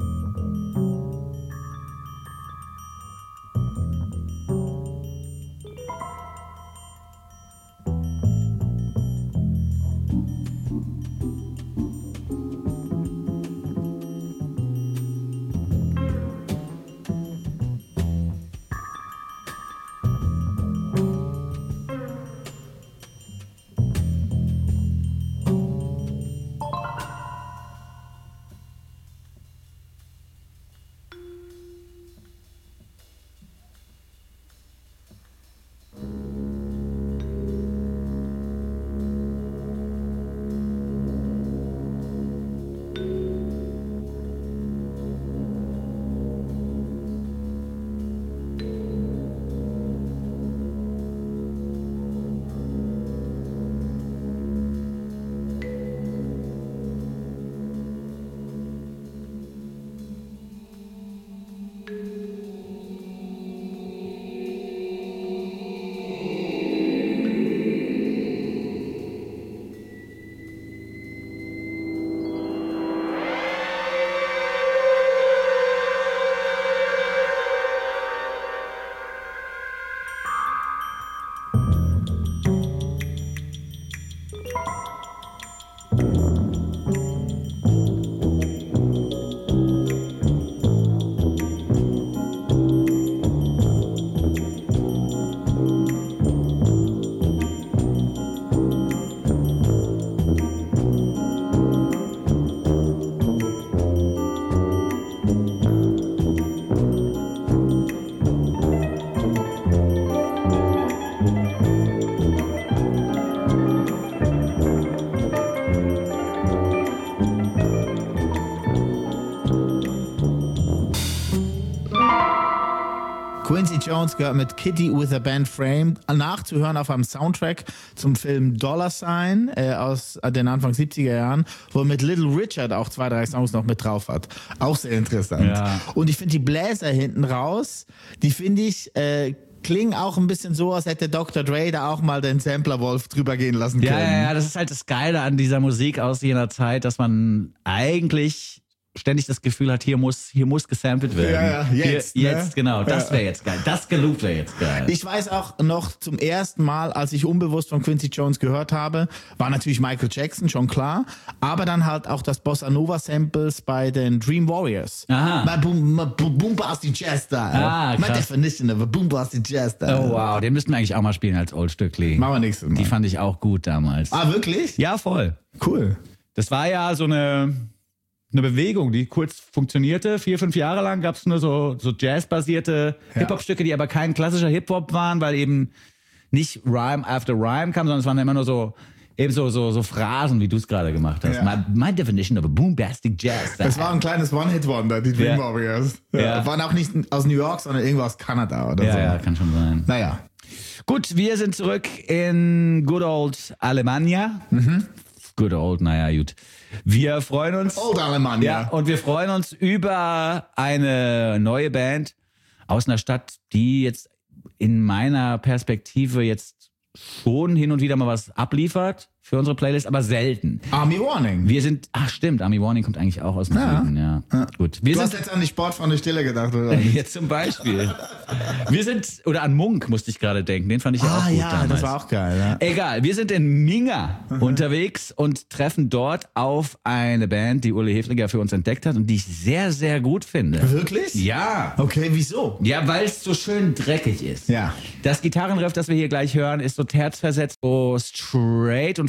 Quincy Jones gehört mit Kitty with a Band Frame nachzuhören auf einem Soundtrack zum Film Dollar Sign äh, aus den Anfang siebziger Jahren, wo er mit Little Richard auch zwei, drei Songs noch mit drauf hat. Auch sehr interessant. Ja. Und ich finde die Bläser hinten raus, die finde ich... Äh, klingen auch ein bisschen so, als hätte Doktor Dre da auch mal den Sampler-Wolf drüber gehen lassen können. Ja, ja, ja, das ist halt das Geile an dieser Musik aus jener Zeit, dass man eigentlich ständig das Gefühl hat, hier muss, hier muss gesampelt werden. Ja, ja, jetzt, Hier, ne? jetzt, genau. Das wäre jetzt geil. Das geloopt wäre jetzt geil. Ich weiß auch noch zum ersten Mal, als ich unbewusst von Quincy Jones gehört habe, war natürlich Michael Jackson, schon klar, aber dann halt auch das Bossa Nova Samples bei den Dream Warriors. Aha. My boom, my boom, boombasty jazz style. Ah, My krass. definition of a boombasty jazz style. Oh wow, den müssten wir eigentlich auch mal spielen als Old Stückli. Machen wir nächstes Mal. Die fand ich auch gut damals. Ah, wirklich? Ja, voll. Cool. Das war ja so eine, eine Bewegung, die kurz funktionierte. Vier, fünf Jahre lang gab es nur so, so Jazz-basierte Ja. Hip-Hop-Stücke, die aber kein klassischer Hip-Hop waren, weil eben nicht Rhyme after Rhyme kam, sondern es waren immer nur so eben so, so, so Phrasen, wie du es gerade gemacht hast. Ja. My, my definition of a boombastic jazz. Das war ein kleines One-Hit-Wonder, die Dream Ja. Warriors. Ja. Waren auch nicht aus New York, sondern irgendwo aus Kanada oder ja, so. ja, kann schon sein. Naja. Gut, wir sind zurück in good old Alemannia. Mhm. Good old, naja, gut. Wir freuen uns. Old Alemannia. Ja, und wir freuen uns über eine neue Band aus einer Stadt, die jetzt in meiner Perspektive jetzt schon hin und wieder mal was abliefert für unsere Playlist, aber selten. Army Warning. Wir sind, ach stimmt, Army Warning kommt eigentlich auch aus dem Ja. Süden, ja. Ja. Gut. Wir Du sind hast jetzt an die Sportfreunde Stille gedacht, oder? jetzt zum Beispiel. Wir sind, oder an Munk musste ich gerade denken, den fand ich ja auch Ah gut ja, damals. das war auch geil. Ja. Egal, wir sind in Minga unterwegs und treffen dort auf eine Band, die Uli Hefliger für uns entdeckt hat und die ich sehr, sehr gut finde. Wirklich? Ja. Okay, wieso? Ja, weil es so schön dreckig ist. Ja. Das Gitarrenriff, das wir hier gleich hören, ist so terzversetzt, so straight und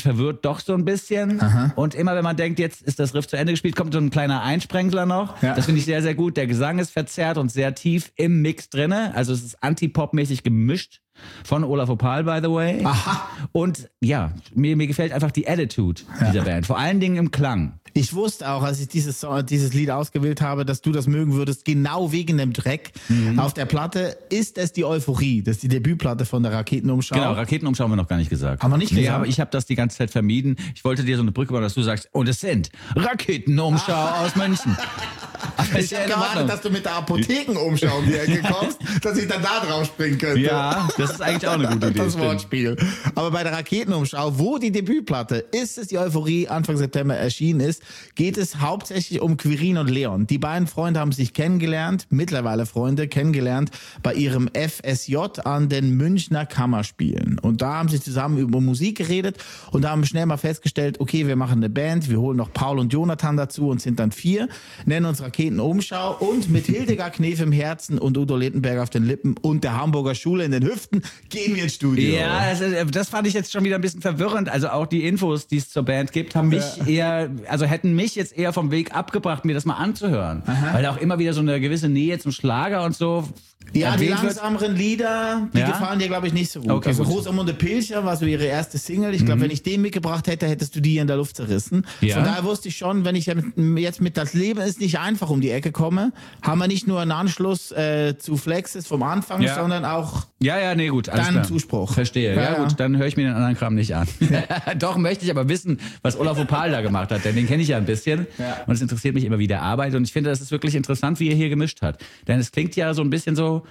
verwirrt doch so ein bisschen. Aha. Und immer wenn man denkt, jetzt ist das Riff zu Ende gespielt, kommt so ein kleiner Einsprengler noch. Ja. Das finde ich sehr, sehr gut. Der Gesang ist verzerrt und sehr tief im Mix drinne. Also es ist Anti-Pop-mäßig gemischt. Von Olaf Opal, by the way. Aha. Und ja, mir, mir gefällt einfach die Attitude ja. dieser Band. Vor allen Dingen im Klang. Ich wusste auch, als ich dieses, dieses Lied ausgewählt habe, dass du das mögen würdest, genau wegen dem Dreck. Mhm. Auf der Platte ist es die Euphorie. Das ist die Debütplatte von der Raketenumschau. Genau, Raketenumschau haben wir noch gar nicht gesagt. Haben wir nicht nee, gesagt? aber ich habe das die ganze Zeit vermieden. Ich wollte dir so eine Brücke bauen, dass du sagst, und es sind Raketenumschau ah. aus München. Ich habe gewartet, dass du mit der Apothekenumschau um die Ecke kommst, dass ich dann da drauf springen könnte. Ja, das ist eigentlich auch eine gute Idee. Das Wortspiel. Aber bei der Raketenumschau, wo die Debütplatte Ist es die Euphorie Anfang September erschienen ist, geht es hauptsächlich um Quirin und Leon. Die beiden Freunde haben sich kennengelernt, mittlerweile Freunde, kennengelernt bei ihrem F S J an den Münchner Kammerspielen. Und da haben sie zusammen über Musik geredet und da haben schnell mal festgestellt, okay, wir machen eine Band, wir holen noch Paul und Jonathan dazu und sind dann vier, nennen uns Raketenumschau und mit Hildegard Knef im Herzen und Udo Lindenberg auf den Lippen und der Hamburger Schule in den Hüften gehen wir ins Studio. Ja, das, das fand ich jetzt schon wieder ein bisschen verwirrend. Also auch die Infos, die es zur Band gibt, haben mich ja. eher, also hätten mich jetzt eher vom Weg abgebracht, mir das mal anzuhören. Aha. Weil da auch immer wieder so eine gewisse Nähe zum Schlager und so. Ja, die langsameren Lieder, die ja? gefallen dir, glaube ich, nicht so gut. Okay, also Rosamunde Pilcher war so ihre erste Single. Ich glaube, mhm. wenn ich den mitgebracht hätte, hättest du die in der Luft zerrissen. Ja. Von daher wusste ich schon, wenn ich jetzt mit Das Leben ist nicht einfach um die Ecke komme, haben wir nicht nur einen Anschluss äh, zu Flexes vom Anfang, ja. sondern auch ja, ja, nee, gut, alles deinen klar. Zuspruch. Verstehe. Ja, ja, gut, dann höre ich mir den anderen Kram nicht an. Doch möchte ich aber wissen, was Olaf Opal da gemacht hat, denn den kenne ich ja ein bisschen. Ja. Und es interessiert mich immer, wie der arbeitet. Und ich finde, das ist wirklich interessant, wie er hier gemischt hat. Denn es klingt ja so ein bisschen so,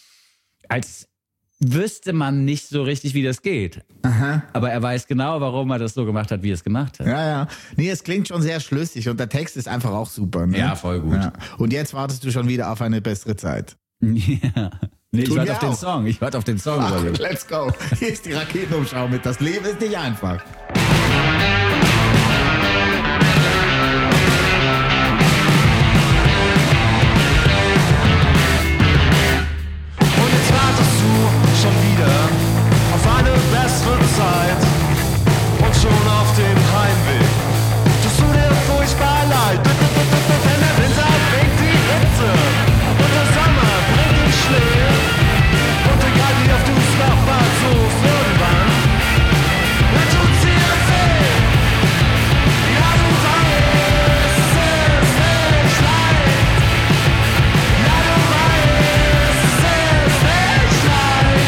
als wüsste man nicht so richtig, wie das geht. Aha. Aber er weiß genau, warum er das so gemacht hat, wie er es gemacht hat. Ja, ja. Nee, es klingt schon sehr schlüssig und der Text ist einfach auch super. Ne? Ja, voll gut. Ja. Und jetzt wartest du schon wieder auf eine bessere Zeit. Ja. Nee, ich warte auf den Song. Ich warte auf den Song. Ach, let's go. Hier ist die Raketenumschau mit Das Leben ist nicht einfach. Schon wieder auf eine bessere Zeit und schon auf dem Heimweg tust du dir furchtbar leid, denn der Winter bringt die Hitze und der Sommer bringt den Schnee und egal wie oft du's noch versuchst, irgendwann dann tut's dir weh. Ja, du weißt, es ist nicht leicht. Ja, du weißt, es ist nicht leicht.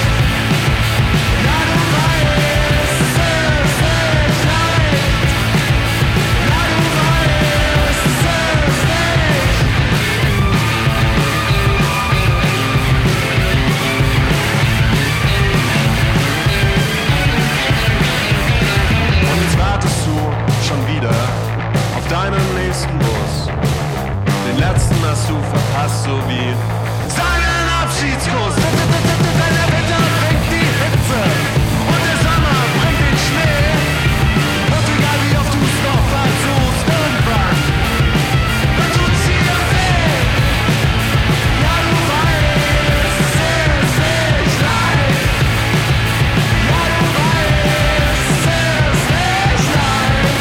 Deinen nächsten Bus. Den letzten hast du verpasst, so wie seinen Abschiedskuss. Denn der Winter bringt die Hitze und der Sommer bringt den Schnee. Und egal wie oft du's noch versuchst, irgendwann dann tut's dir weh. Ja, du weißt, es ist nicht leicht. Ja, du weißt, es ist nicht leicht.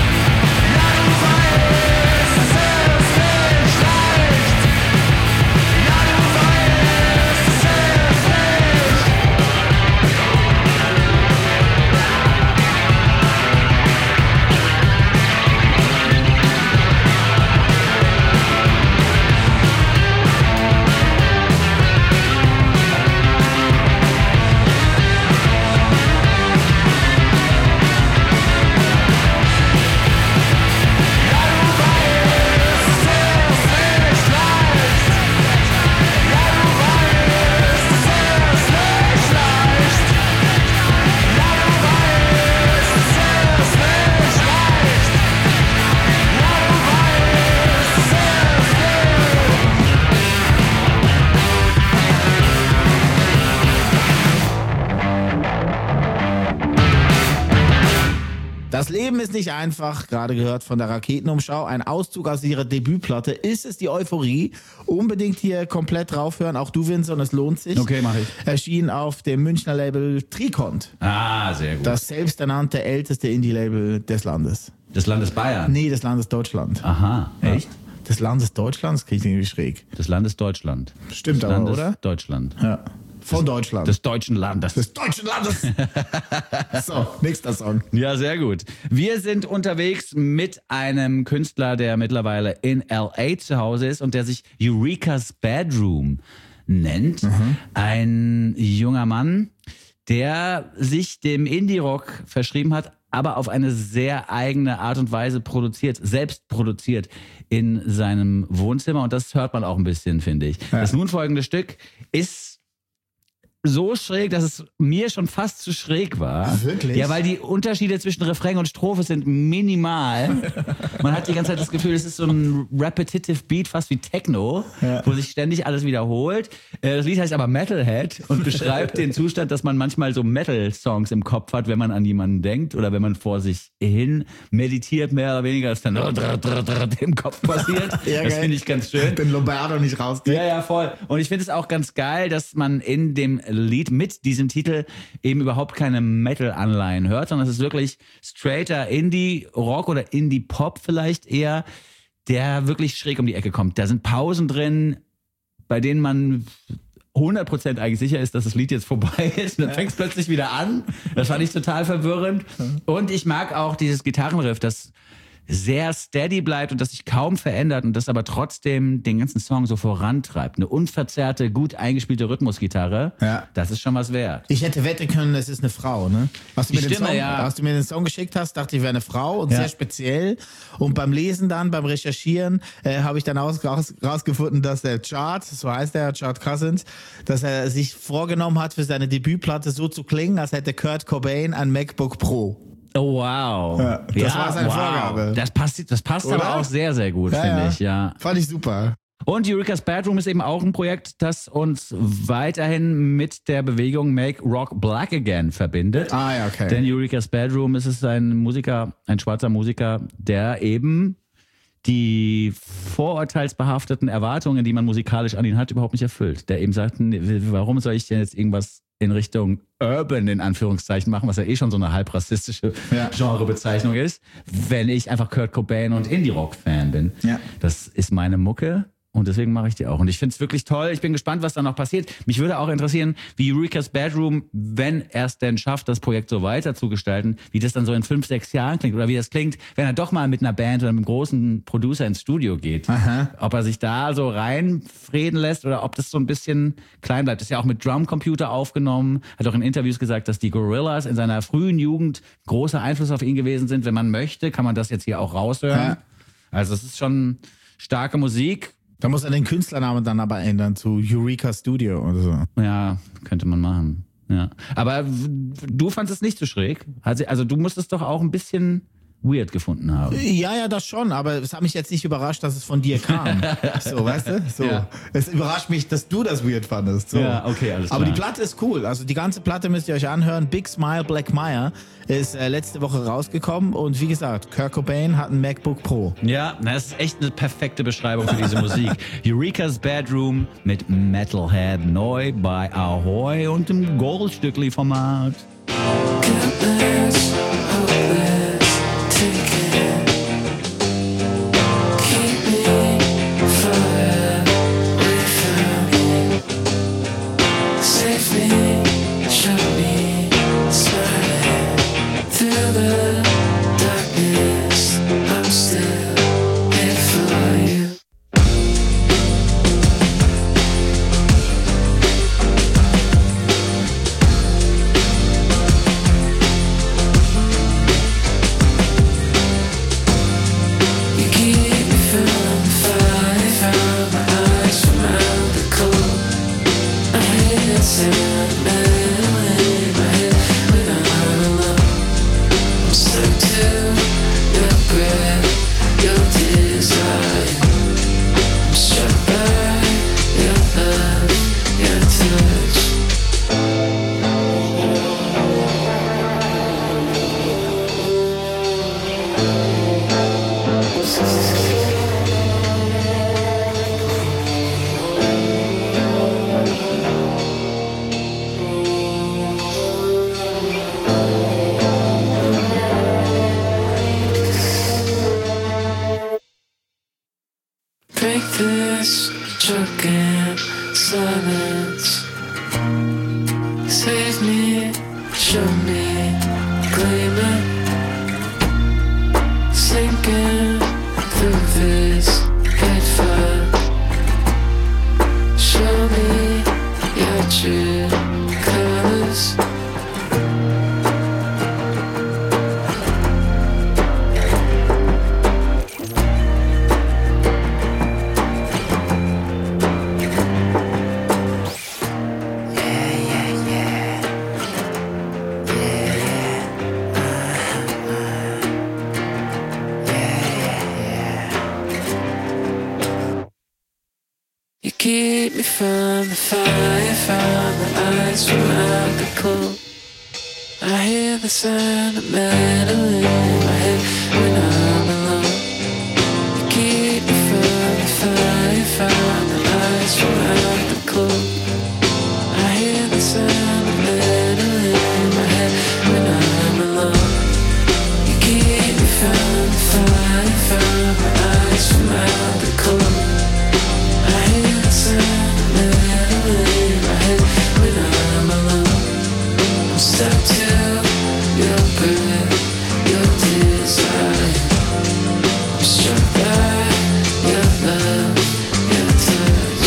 Ja, du weißt, es ist nicht leicht. Das Leben ist nicht einfach, gerade gehört von der Raketenumschau. Ein Auszug aus ihrer Debütplatte. Ist es die Euphorie? Unbedingt hier komplett draufhören. Auch du, Vincent, es lohnt sich. Okay, mach ich. Erschien auf dem Münchner Label Trikont. Ah, sehr gut. Das selbsternannte älteste Indie-Label des Landes. Des Landes Bayern? Nee, des Landes Deutschland. Aha, echt? Ja. Des Landes Deutschlands kriege ich irgendwie schräg. Des Landes Deutschland. Stimmt des aber, Landes oder? Deutschland. Ja. Von Deutschland. Des deutschen Landes. Des deutschen Landes. So, nächster Song. Ja, sehr gut. Wir sind unterwegs mit einem Künstler, der mittlerweile in L A zu Hause ist und der sich Eureka's Bedroom nennt. Mhm. Ein junger Mann, der sich dem Indie-Rock verschrieben hat, aber auf eine sehr eigene Art und Weise produziert, selbst produziert in seinem Wohnzimmer. Und das hört man auch ein bisschen, finde ich. Ja. Das nun folgende Stück ist so schräg, dass es mir schon fast zu schräg war. Wirklich? Ja, weil die Unterschiede zwischen Refrain und Strophe sind minimal. Man hat die ganze Zeit das Gefühl, es ist so ein repetitive Beat, fast wie Techno, ja. wo sich ständig alles wiederholt. Das Lied heißt aber Metalhead und beschreibt den Zustand, dass man manchmal so Metal-Songs im Kopf hat, wenn man an jemanden denkt oder wenn man vor sich hin meditiert, mehr oder weniger, dass dann im Kopf passiert. Ja, das finde ich ganz schön. Den Lombardo nicht rausgeht. Ja, ja, voll. Und ich finde es auch ganz geil, dass man in dem Lied mit diesem Titel eben überhaupt keine Metal-Anleihen hört, sondern es ist wirklich straighter Indie-Rock oder Indie-Pop vielleicht eher, der wirklich schräg um die Ecke kommt. Da sind Pausen drin, bei denen man hundert Prozent eigentlich sicher ist, dass das Lied jetzt vorbei ist. Und dann fängt es plötzlich wieder an. Das fand ich total verwirrend. Und ich mag auch dieses Gitarrenriff, das sehr steady bleibt und das sich kaum verändert und das aber trotzdem den ganzen Song so vorantreibt. Eine unverzerrte, gut eingespielte Rhythmusgitarre, ja. Das ist schon was wert. Ich hätte wetten können, es ist eine Frau, ne? Was du, mir den, Stimme, Song, ja. was du mir den Song geschickt hast, dachte ich, wäre eine Frau und ja. sehr speziell. Und beim Lesen dann, beim Recherchieren, äh, habe ich dann raus, raus, rausgefunden, dass der Chart, so heißt der, Chart Cousins, dass er sich vorgenommen hat, für seine Debütplatte so zu klingen, als hätte Kurt Cobain ein MacBook Pro. Oh, wow. Ja, das ja, war seine wow. Vorgabe. Das passt, das passt aber auch sehr, sehr gut, ja, finde ja. ich. Ja. Fand ich super. Und Eureka's Bedroom ist eben auch ein Projekt, das uns weiterhin mit der Bewegung Make Rock Black Again verbindet. Ah, ja, okay. Denn Eureka's Bedroom ist es ein Musiker, ein schwarzer Musiker, der eben die vorurteilsbehafteten Erwartungen, die man musikalisch an ihn hat, überhaupt nicht erfüllt. Der eben sagt, warum soll ich denn jetzt irgendwas in Richtung Urban in Anführungszeichen machen, was ja eh schon so eine halb rassistische ja. Genrebezeichnung ist, wenn ich einfach Kurt Cobain und Indie-Rock-Fan bin. Ja. Das ist meine Mucke. Und deswegen mache ich die auch. Und ich finde es wirklich toll. Ich bin gespannt, was da noch passiert. Mich würde auch interessieren, wie Eureka's Bedroom, wenn er es denn schafft, das Projekt so weiter zu gestalten, wie das dann so in fünf, sechs Jahren klingt. Oder wie das klingt, wenn er doch mal mit einer Band oder einem großen Producer ins Studio geht. Aha. Ob er sich da so reinfreden lässt oder ob das so ein bisschen klein bleibt. Ist ja auch mit Drumcomputer aufgenommen. Hat auch in Interviews gesagt, dass die Gorillaz in seiner frühen Jugend großer Einfluss auf ihn gewesen sind. Wenn man möchte, kann man das jetzt hier auch raushören. Ja. Also es ist schon starke Musik. Da muss er den Künstlernamen dann aber ändern zu Eureka Studio oder so. Ja, könnte man machen. Ja. Aber du fandest es nicht so schräg? Also du musstest doch auch ein bisschen weird gefunden haben. Ja, ja, das schon, aber es hat mich jetzt nicht überrascht, dass es von dir kam. So, weißt du? So. Ja. Es überrascht mich, dass du das weird fandest. So. Ja, okay, alles klar. Aber die Platte ist cool. Also die ganze Platte müsst ihr euch anhören. Big Smile, Black Maya ist äh, letzte Woche rausgekommen und wie gesagt, Kurt Cobain hat ein MacBook Pro. Ja, das ist echt eine perfekte Beschreibung für diese Musik. Eureka's Bedroom mit Metalhead neu bei Ahoy und dem Goldstückli-Format. Save me, show me, gleaming, sinking through this pitfall. Show me your true colors. Keep me from the fire, from the ice, from out the cold. I hear the sound of metal in my head when I'm alone. You keep me from the fire, from the ice, from out the cold. I hear the sound of metal in my head when I'm alone. You keep me from the fire, from the ice, from out the cold. I hear the sound of metal in my head when I'm alone. I'm stuck to your breath, your desire. I'm struck by your love, your touch.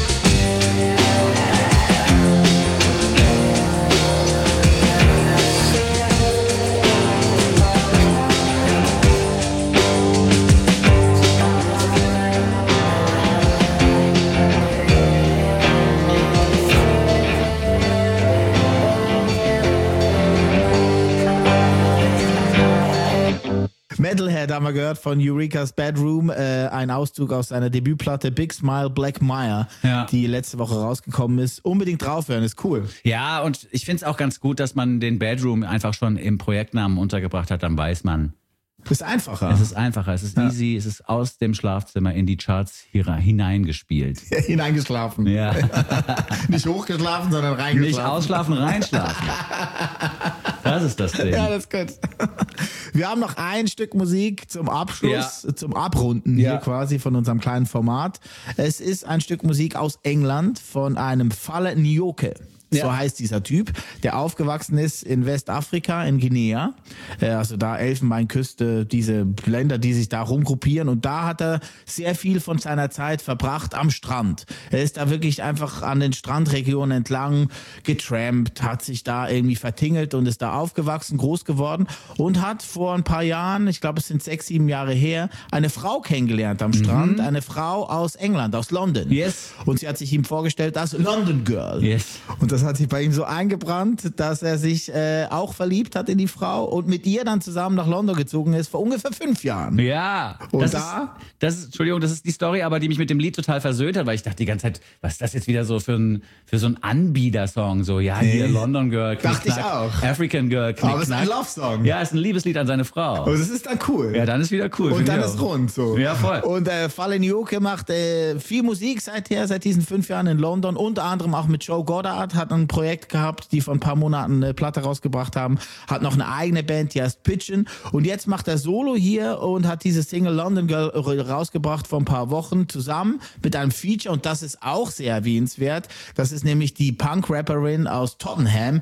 Metalhead haben wir gehört von Eureka's Bedroom, äh, ein Auszug aus seiner Debütplatte Big Smile Black Mire, Ja. die letzte Woche rausgekommen ist. Unbedingt draufhören, ist cool. Ja, und ich finde es auch ganz gut, dass man den Bedroom einfach schon im Projektnamen untergebracht hat, dann weiß man. Ist einfacher. Es ist einfacher, es ist Ja. easy, es ist aus dem Schlafzimmer in die Charts hier hineingespielt. Hineingeschlafen. Ja. Nicht hochgeschlafen, sondern reingeschlafen. Nicht ausschlafen, reinschlafen. Das ist das Ding. Ja, das ist gut. Wir haben noch ein Stück Musik zum Abschluss, zum Abrunden Ja. hier quasi von unserem kleinen Format. Es ist ein Stück Musik aus England von einem Fale Nyoke. So Ja. heißt dieser Typ, der aufgewachsen ist in Westafrika, in Guinea. Äh, Also da Elfenbeinküste, diese Länder, die sich da rumgruppieren. Und da hat er sehr viel von seiner Zeit verbracht am Strand. Er ist da wirklich einfach an den Strandregionen entlang getrampt, hat sich da irgendwie vertingelt und ist da aufgewachsen, groß geworden und hat vor ein paar Jahren, ich glaube es sind sechs, sieben Jahre her, eine Frau kennengelernt am Strand. Eine Frau aus England, aus London. Yes. Und sie hat sich ihm vorgestellt als London Girl. Yes. Und das hat sich bei ihm so eingebrannt, dass er sich äh, auch verliebt hat in die Frau und mit ihr dann zusammen nach London gezogen ist vor ungefähr fünf Jahren. Ja, Und das, da- ist, das ist, Entschuldigung, das ist die Story, aber die mich mit dem Lied total versöhnt hat, weil ich dachte die ganze Zeit, was ist das jetzt wieder so für ein, für so ein Anbieter-Song? So, ja, hier London Girl, Dachte ich Knickknack, auch. African Girl, Aber es ist ein Knickknack. Love-Song. Ja, ist ein Liebeslied an seine Frau. Und das ist dann cool. Ja, dann ist wieder cool. Und finde dann ich ist auch. rund so. Ja, voll. Und äh, Fale Nyoke macht äh, viel Musik seither, seit diesen fünf Jahren in London, unter anderem auch mit Joe Goddard, hat ein Projekt gehabt, die vor ein paar Monaten eine Platte rausgebracht haben, hat noch eine eigene Band, die heißt Pitchin. Und jetzt macht er Solo hier und hat diese Single London Girl rausgebracht vor ein paar Wochen zusammen mit einem Feature. Und das ist auch sehr erwähnenswert. Das ist nämlich die Punk-Rapperin aus Tottenham,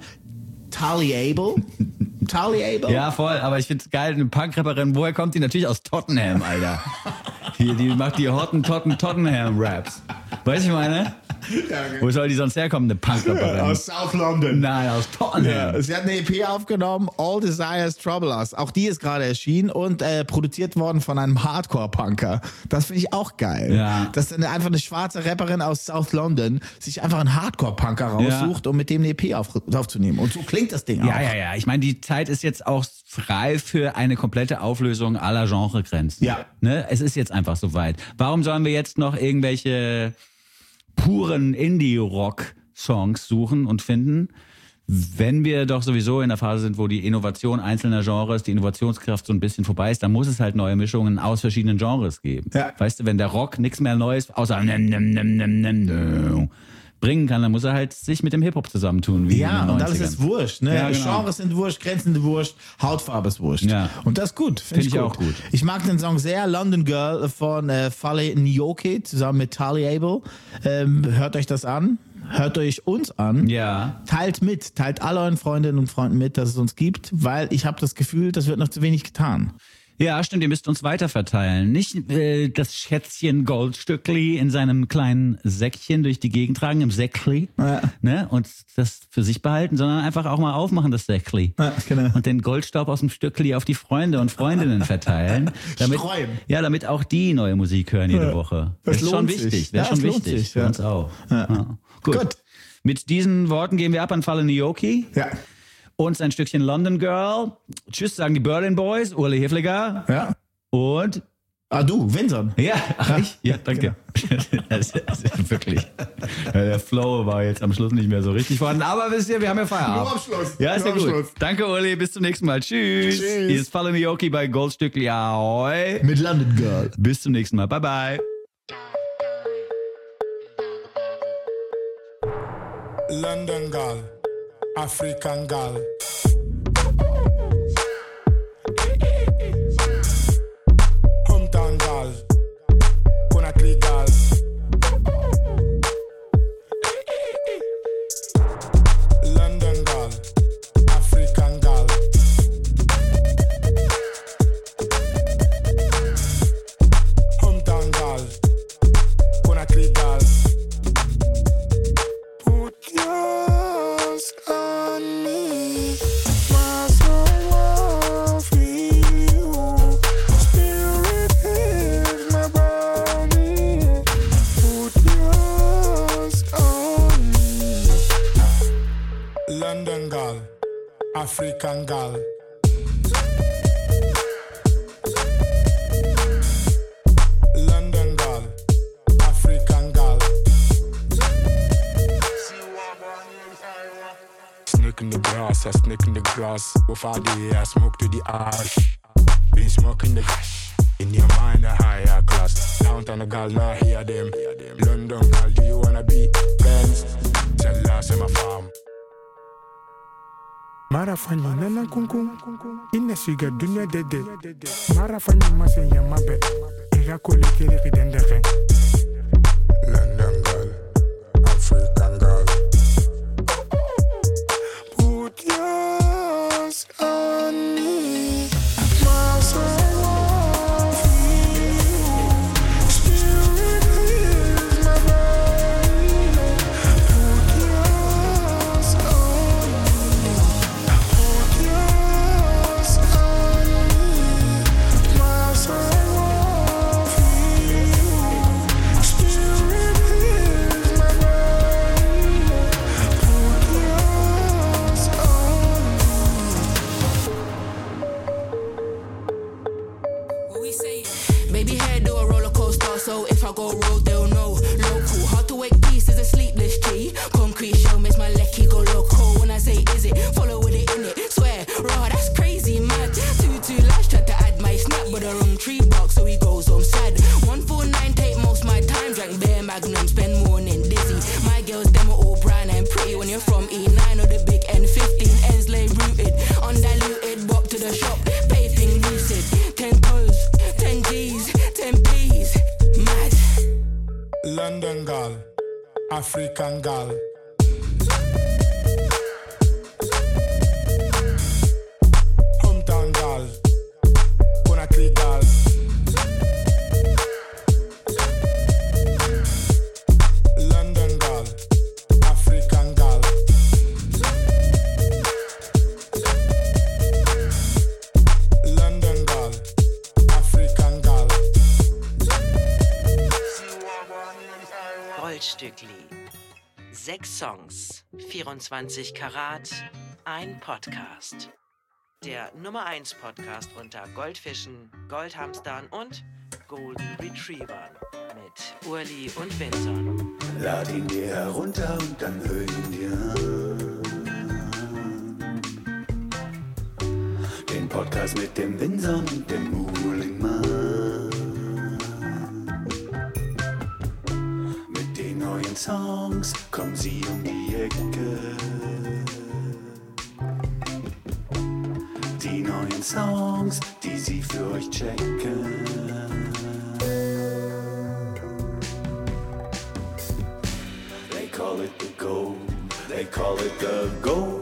Tali Abel. Tali Abel? Ja, voll, aber ich find's geil, eine Punk-Rapperin, woher kommt die? Natürlich aus Tottenham, Alter. Hier, die macht die Hotten Totten Tottenham-Raps. Weißt du, ich meine? Wo soll die sonst herkommen, eine Punk-Rapperin? Aus South London. Nein, aus Tottenham. Ja, sie hat eine E P aufgenommen, All Desires Trouble Us. Auch die ist gerade erschienen und äh, produziert worden von einem Hardcore-Punker. Das finde ich auch geil. Ja. Dass dann einfach eine schwarze Rapperin aus South London sich einfach einen Hardcore-Punker raussucht, um mit dem eine E P auf, aufzunehmen. Und so klingt das Ding auch. Ja, ja, ja. Ich meine, die Zeit ist jetzt auch frei für eine komplette Auflösung aller Genregrenzen. Ja. Ne? Es ist jetzt einfach soweit. Warum sollen wir jetzt noch irgendwelche puren Indie-Rock-Songs suchen und finden, wenn wir doch sowieso in der Phase sind, wo die Innovation einzelner Genres, die Innovationskraft so ein bisschen vorbei ist, dann muss es halt neue Mischungen aus verschiedenen Genres geben. Ja. Weißt du, wenn der Rock nichts mehr Neues außer nem, nem, nem, nem, nem, nem, bringen kann, dann muss er halt sich mit dem Hip-Hop zusammentun. Wie Ja, in den und alles neunzigern. ist wurscht. Ne? Ja, genau. Genres sind wurscht, Grenzen sind wurscht, Hautfarbe ist wurscht. Ja. Und das ist gut. Finde Find ich auch gut. Ich mag den Song sehr, London Girl von äh, Fale Nyoke zusammen mit Tali Abel. Ähm, hört euch das an. hört euch uns an. Ja. Teilt mit, teilt alle euren Freundinnen und Freunden mit, dass es uns gibt, weil ich habe das Gefühl, das wird noch zu wenig getan. Ja, stimmt, ihr müsst uns weiterverteilen. Nicht äh, das Schätzchen Goldstückli in seinem kleinen Säckchen durch die Gegend tragen, im Säckli, Ja. ne, und das für sich behalten, sondern einfach auch mal aufmachen, das Säckli. Ja, genau. Und den Goldstaub aus dem Stückli auf die Freunde und Freundinnen verteilen. Damit, Streuen. ja, damit auch die neue Musik hören jede Ja. Woche. Das Das ist schon lohnt sich. wichtig. Das Ja, ist schon es lohnt wichtig. sich, Für ja. uns auch. Ja. Ja. Gut. Gut. Mit diesen Worten gehen wir ab an Fallen Nioki. Ja. Und ein Stückchen London Girl. Tschüss, sagen die Berlin Boys, Uli Hefliger. Ja. Und Ah, du, Vincent. ja, ach ich? Ja, danke. Das ist wirklich. Ja, der Flow war jetzt am Schluss nicht mehr so richtig vorhanden, aber wisst ihr, wir haben ja Feierabend. Nur am Schluss. Ja, ist Nur ja am gut. Schluss. Danke, Uli, bis zum nächsten Mal. Tschüss. Tschüss. Hier ist Fallen Nioki bei Goldstückli. Ahoi. Mit London Girl. Bis zum nächsten Mal. Bye, bye. London girl, African girl. Hometown girl, Conakry girl. London girl, African girl. Hometown girl, Conakry girl. Put yours on me, my soul won't feel you. Spirit is my body. Put yours on me. London girl, African girl. London girl, African girl. Snake in the grass, I snake in the grass. Before the I smoke to the ash. Been smoking the cash. In your mind, a higher class. Downtown the girl, now hear them. London girl, do you wanna be friends? Tell us in my farm. Marafanyi nana kunkun ina shiga dunya dede Marafanyi masenya mabe ira kole kele ridendere London girl, African girl. Put yours on me, my soul won't feel you. Spirit is my body. Put yours on me, put yours on me, my soul won't feel you. Spirit is my body. Put yours on me. Baby hair do a roller coaster, so if I go road, they'll know. Local, hard to wake peace is a sleepless G. Concrete show makes my lecky go loco. When I say is it, follow with it in it. Swear, raw, that's crazy, mad. Two two lash tried to add my snap, but the wrong tree bark, so he goes home sad. One four nine take most my time, drank bare magnum, spend morning dizzy. My girls them are all brown and pretty. When you're from E nine or the big N fifteen, ends lay rooted, undiluted. Walk to the shop, vaping lucid. Ten toes, ten G's, ten P's, mad. London girl, African girl. Hometown girl, Conakry girl. London girl, African girl. London girl, African girl. Goldstückli. Sechs Songs, vierundzwanzig Karat, ein Podcast. Der Nummer eins Podcast unter Goldfischen, Goldhamstern und Golden Retrievern. Mit Urli und Vincent. Lad ihn dir herunter und dann hör ihn dir an. Den Podcast mit dem Vincent und dem Muhlingmann. Mit den neuen Songs kommen sie um die Ecke. Die neuen Songs, die sie für euch checken. They call it the Gold call it the gold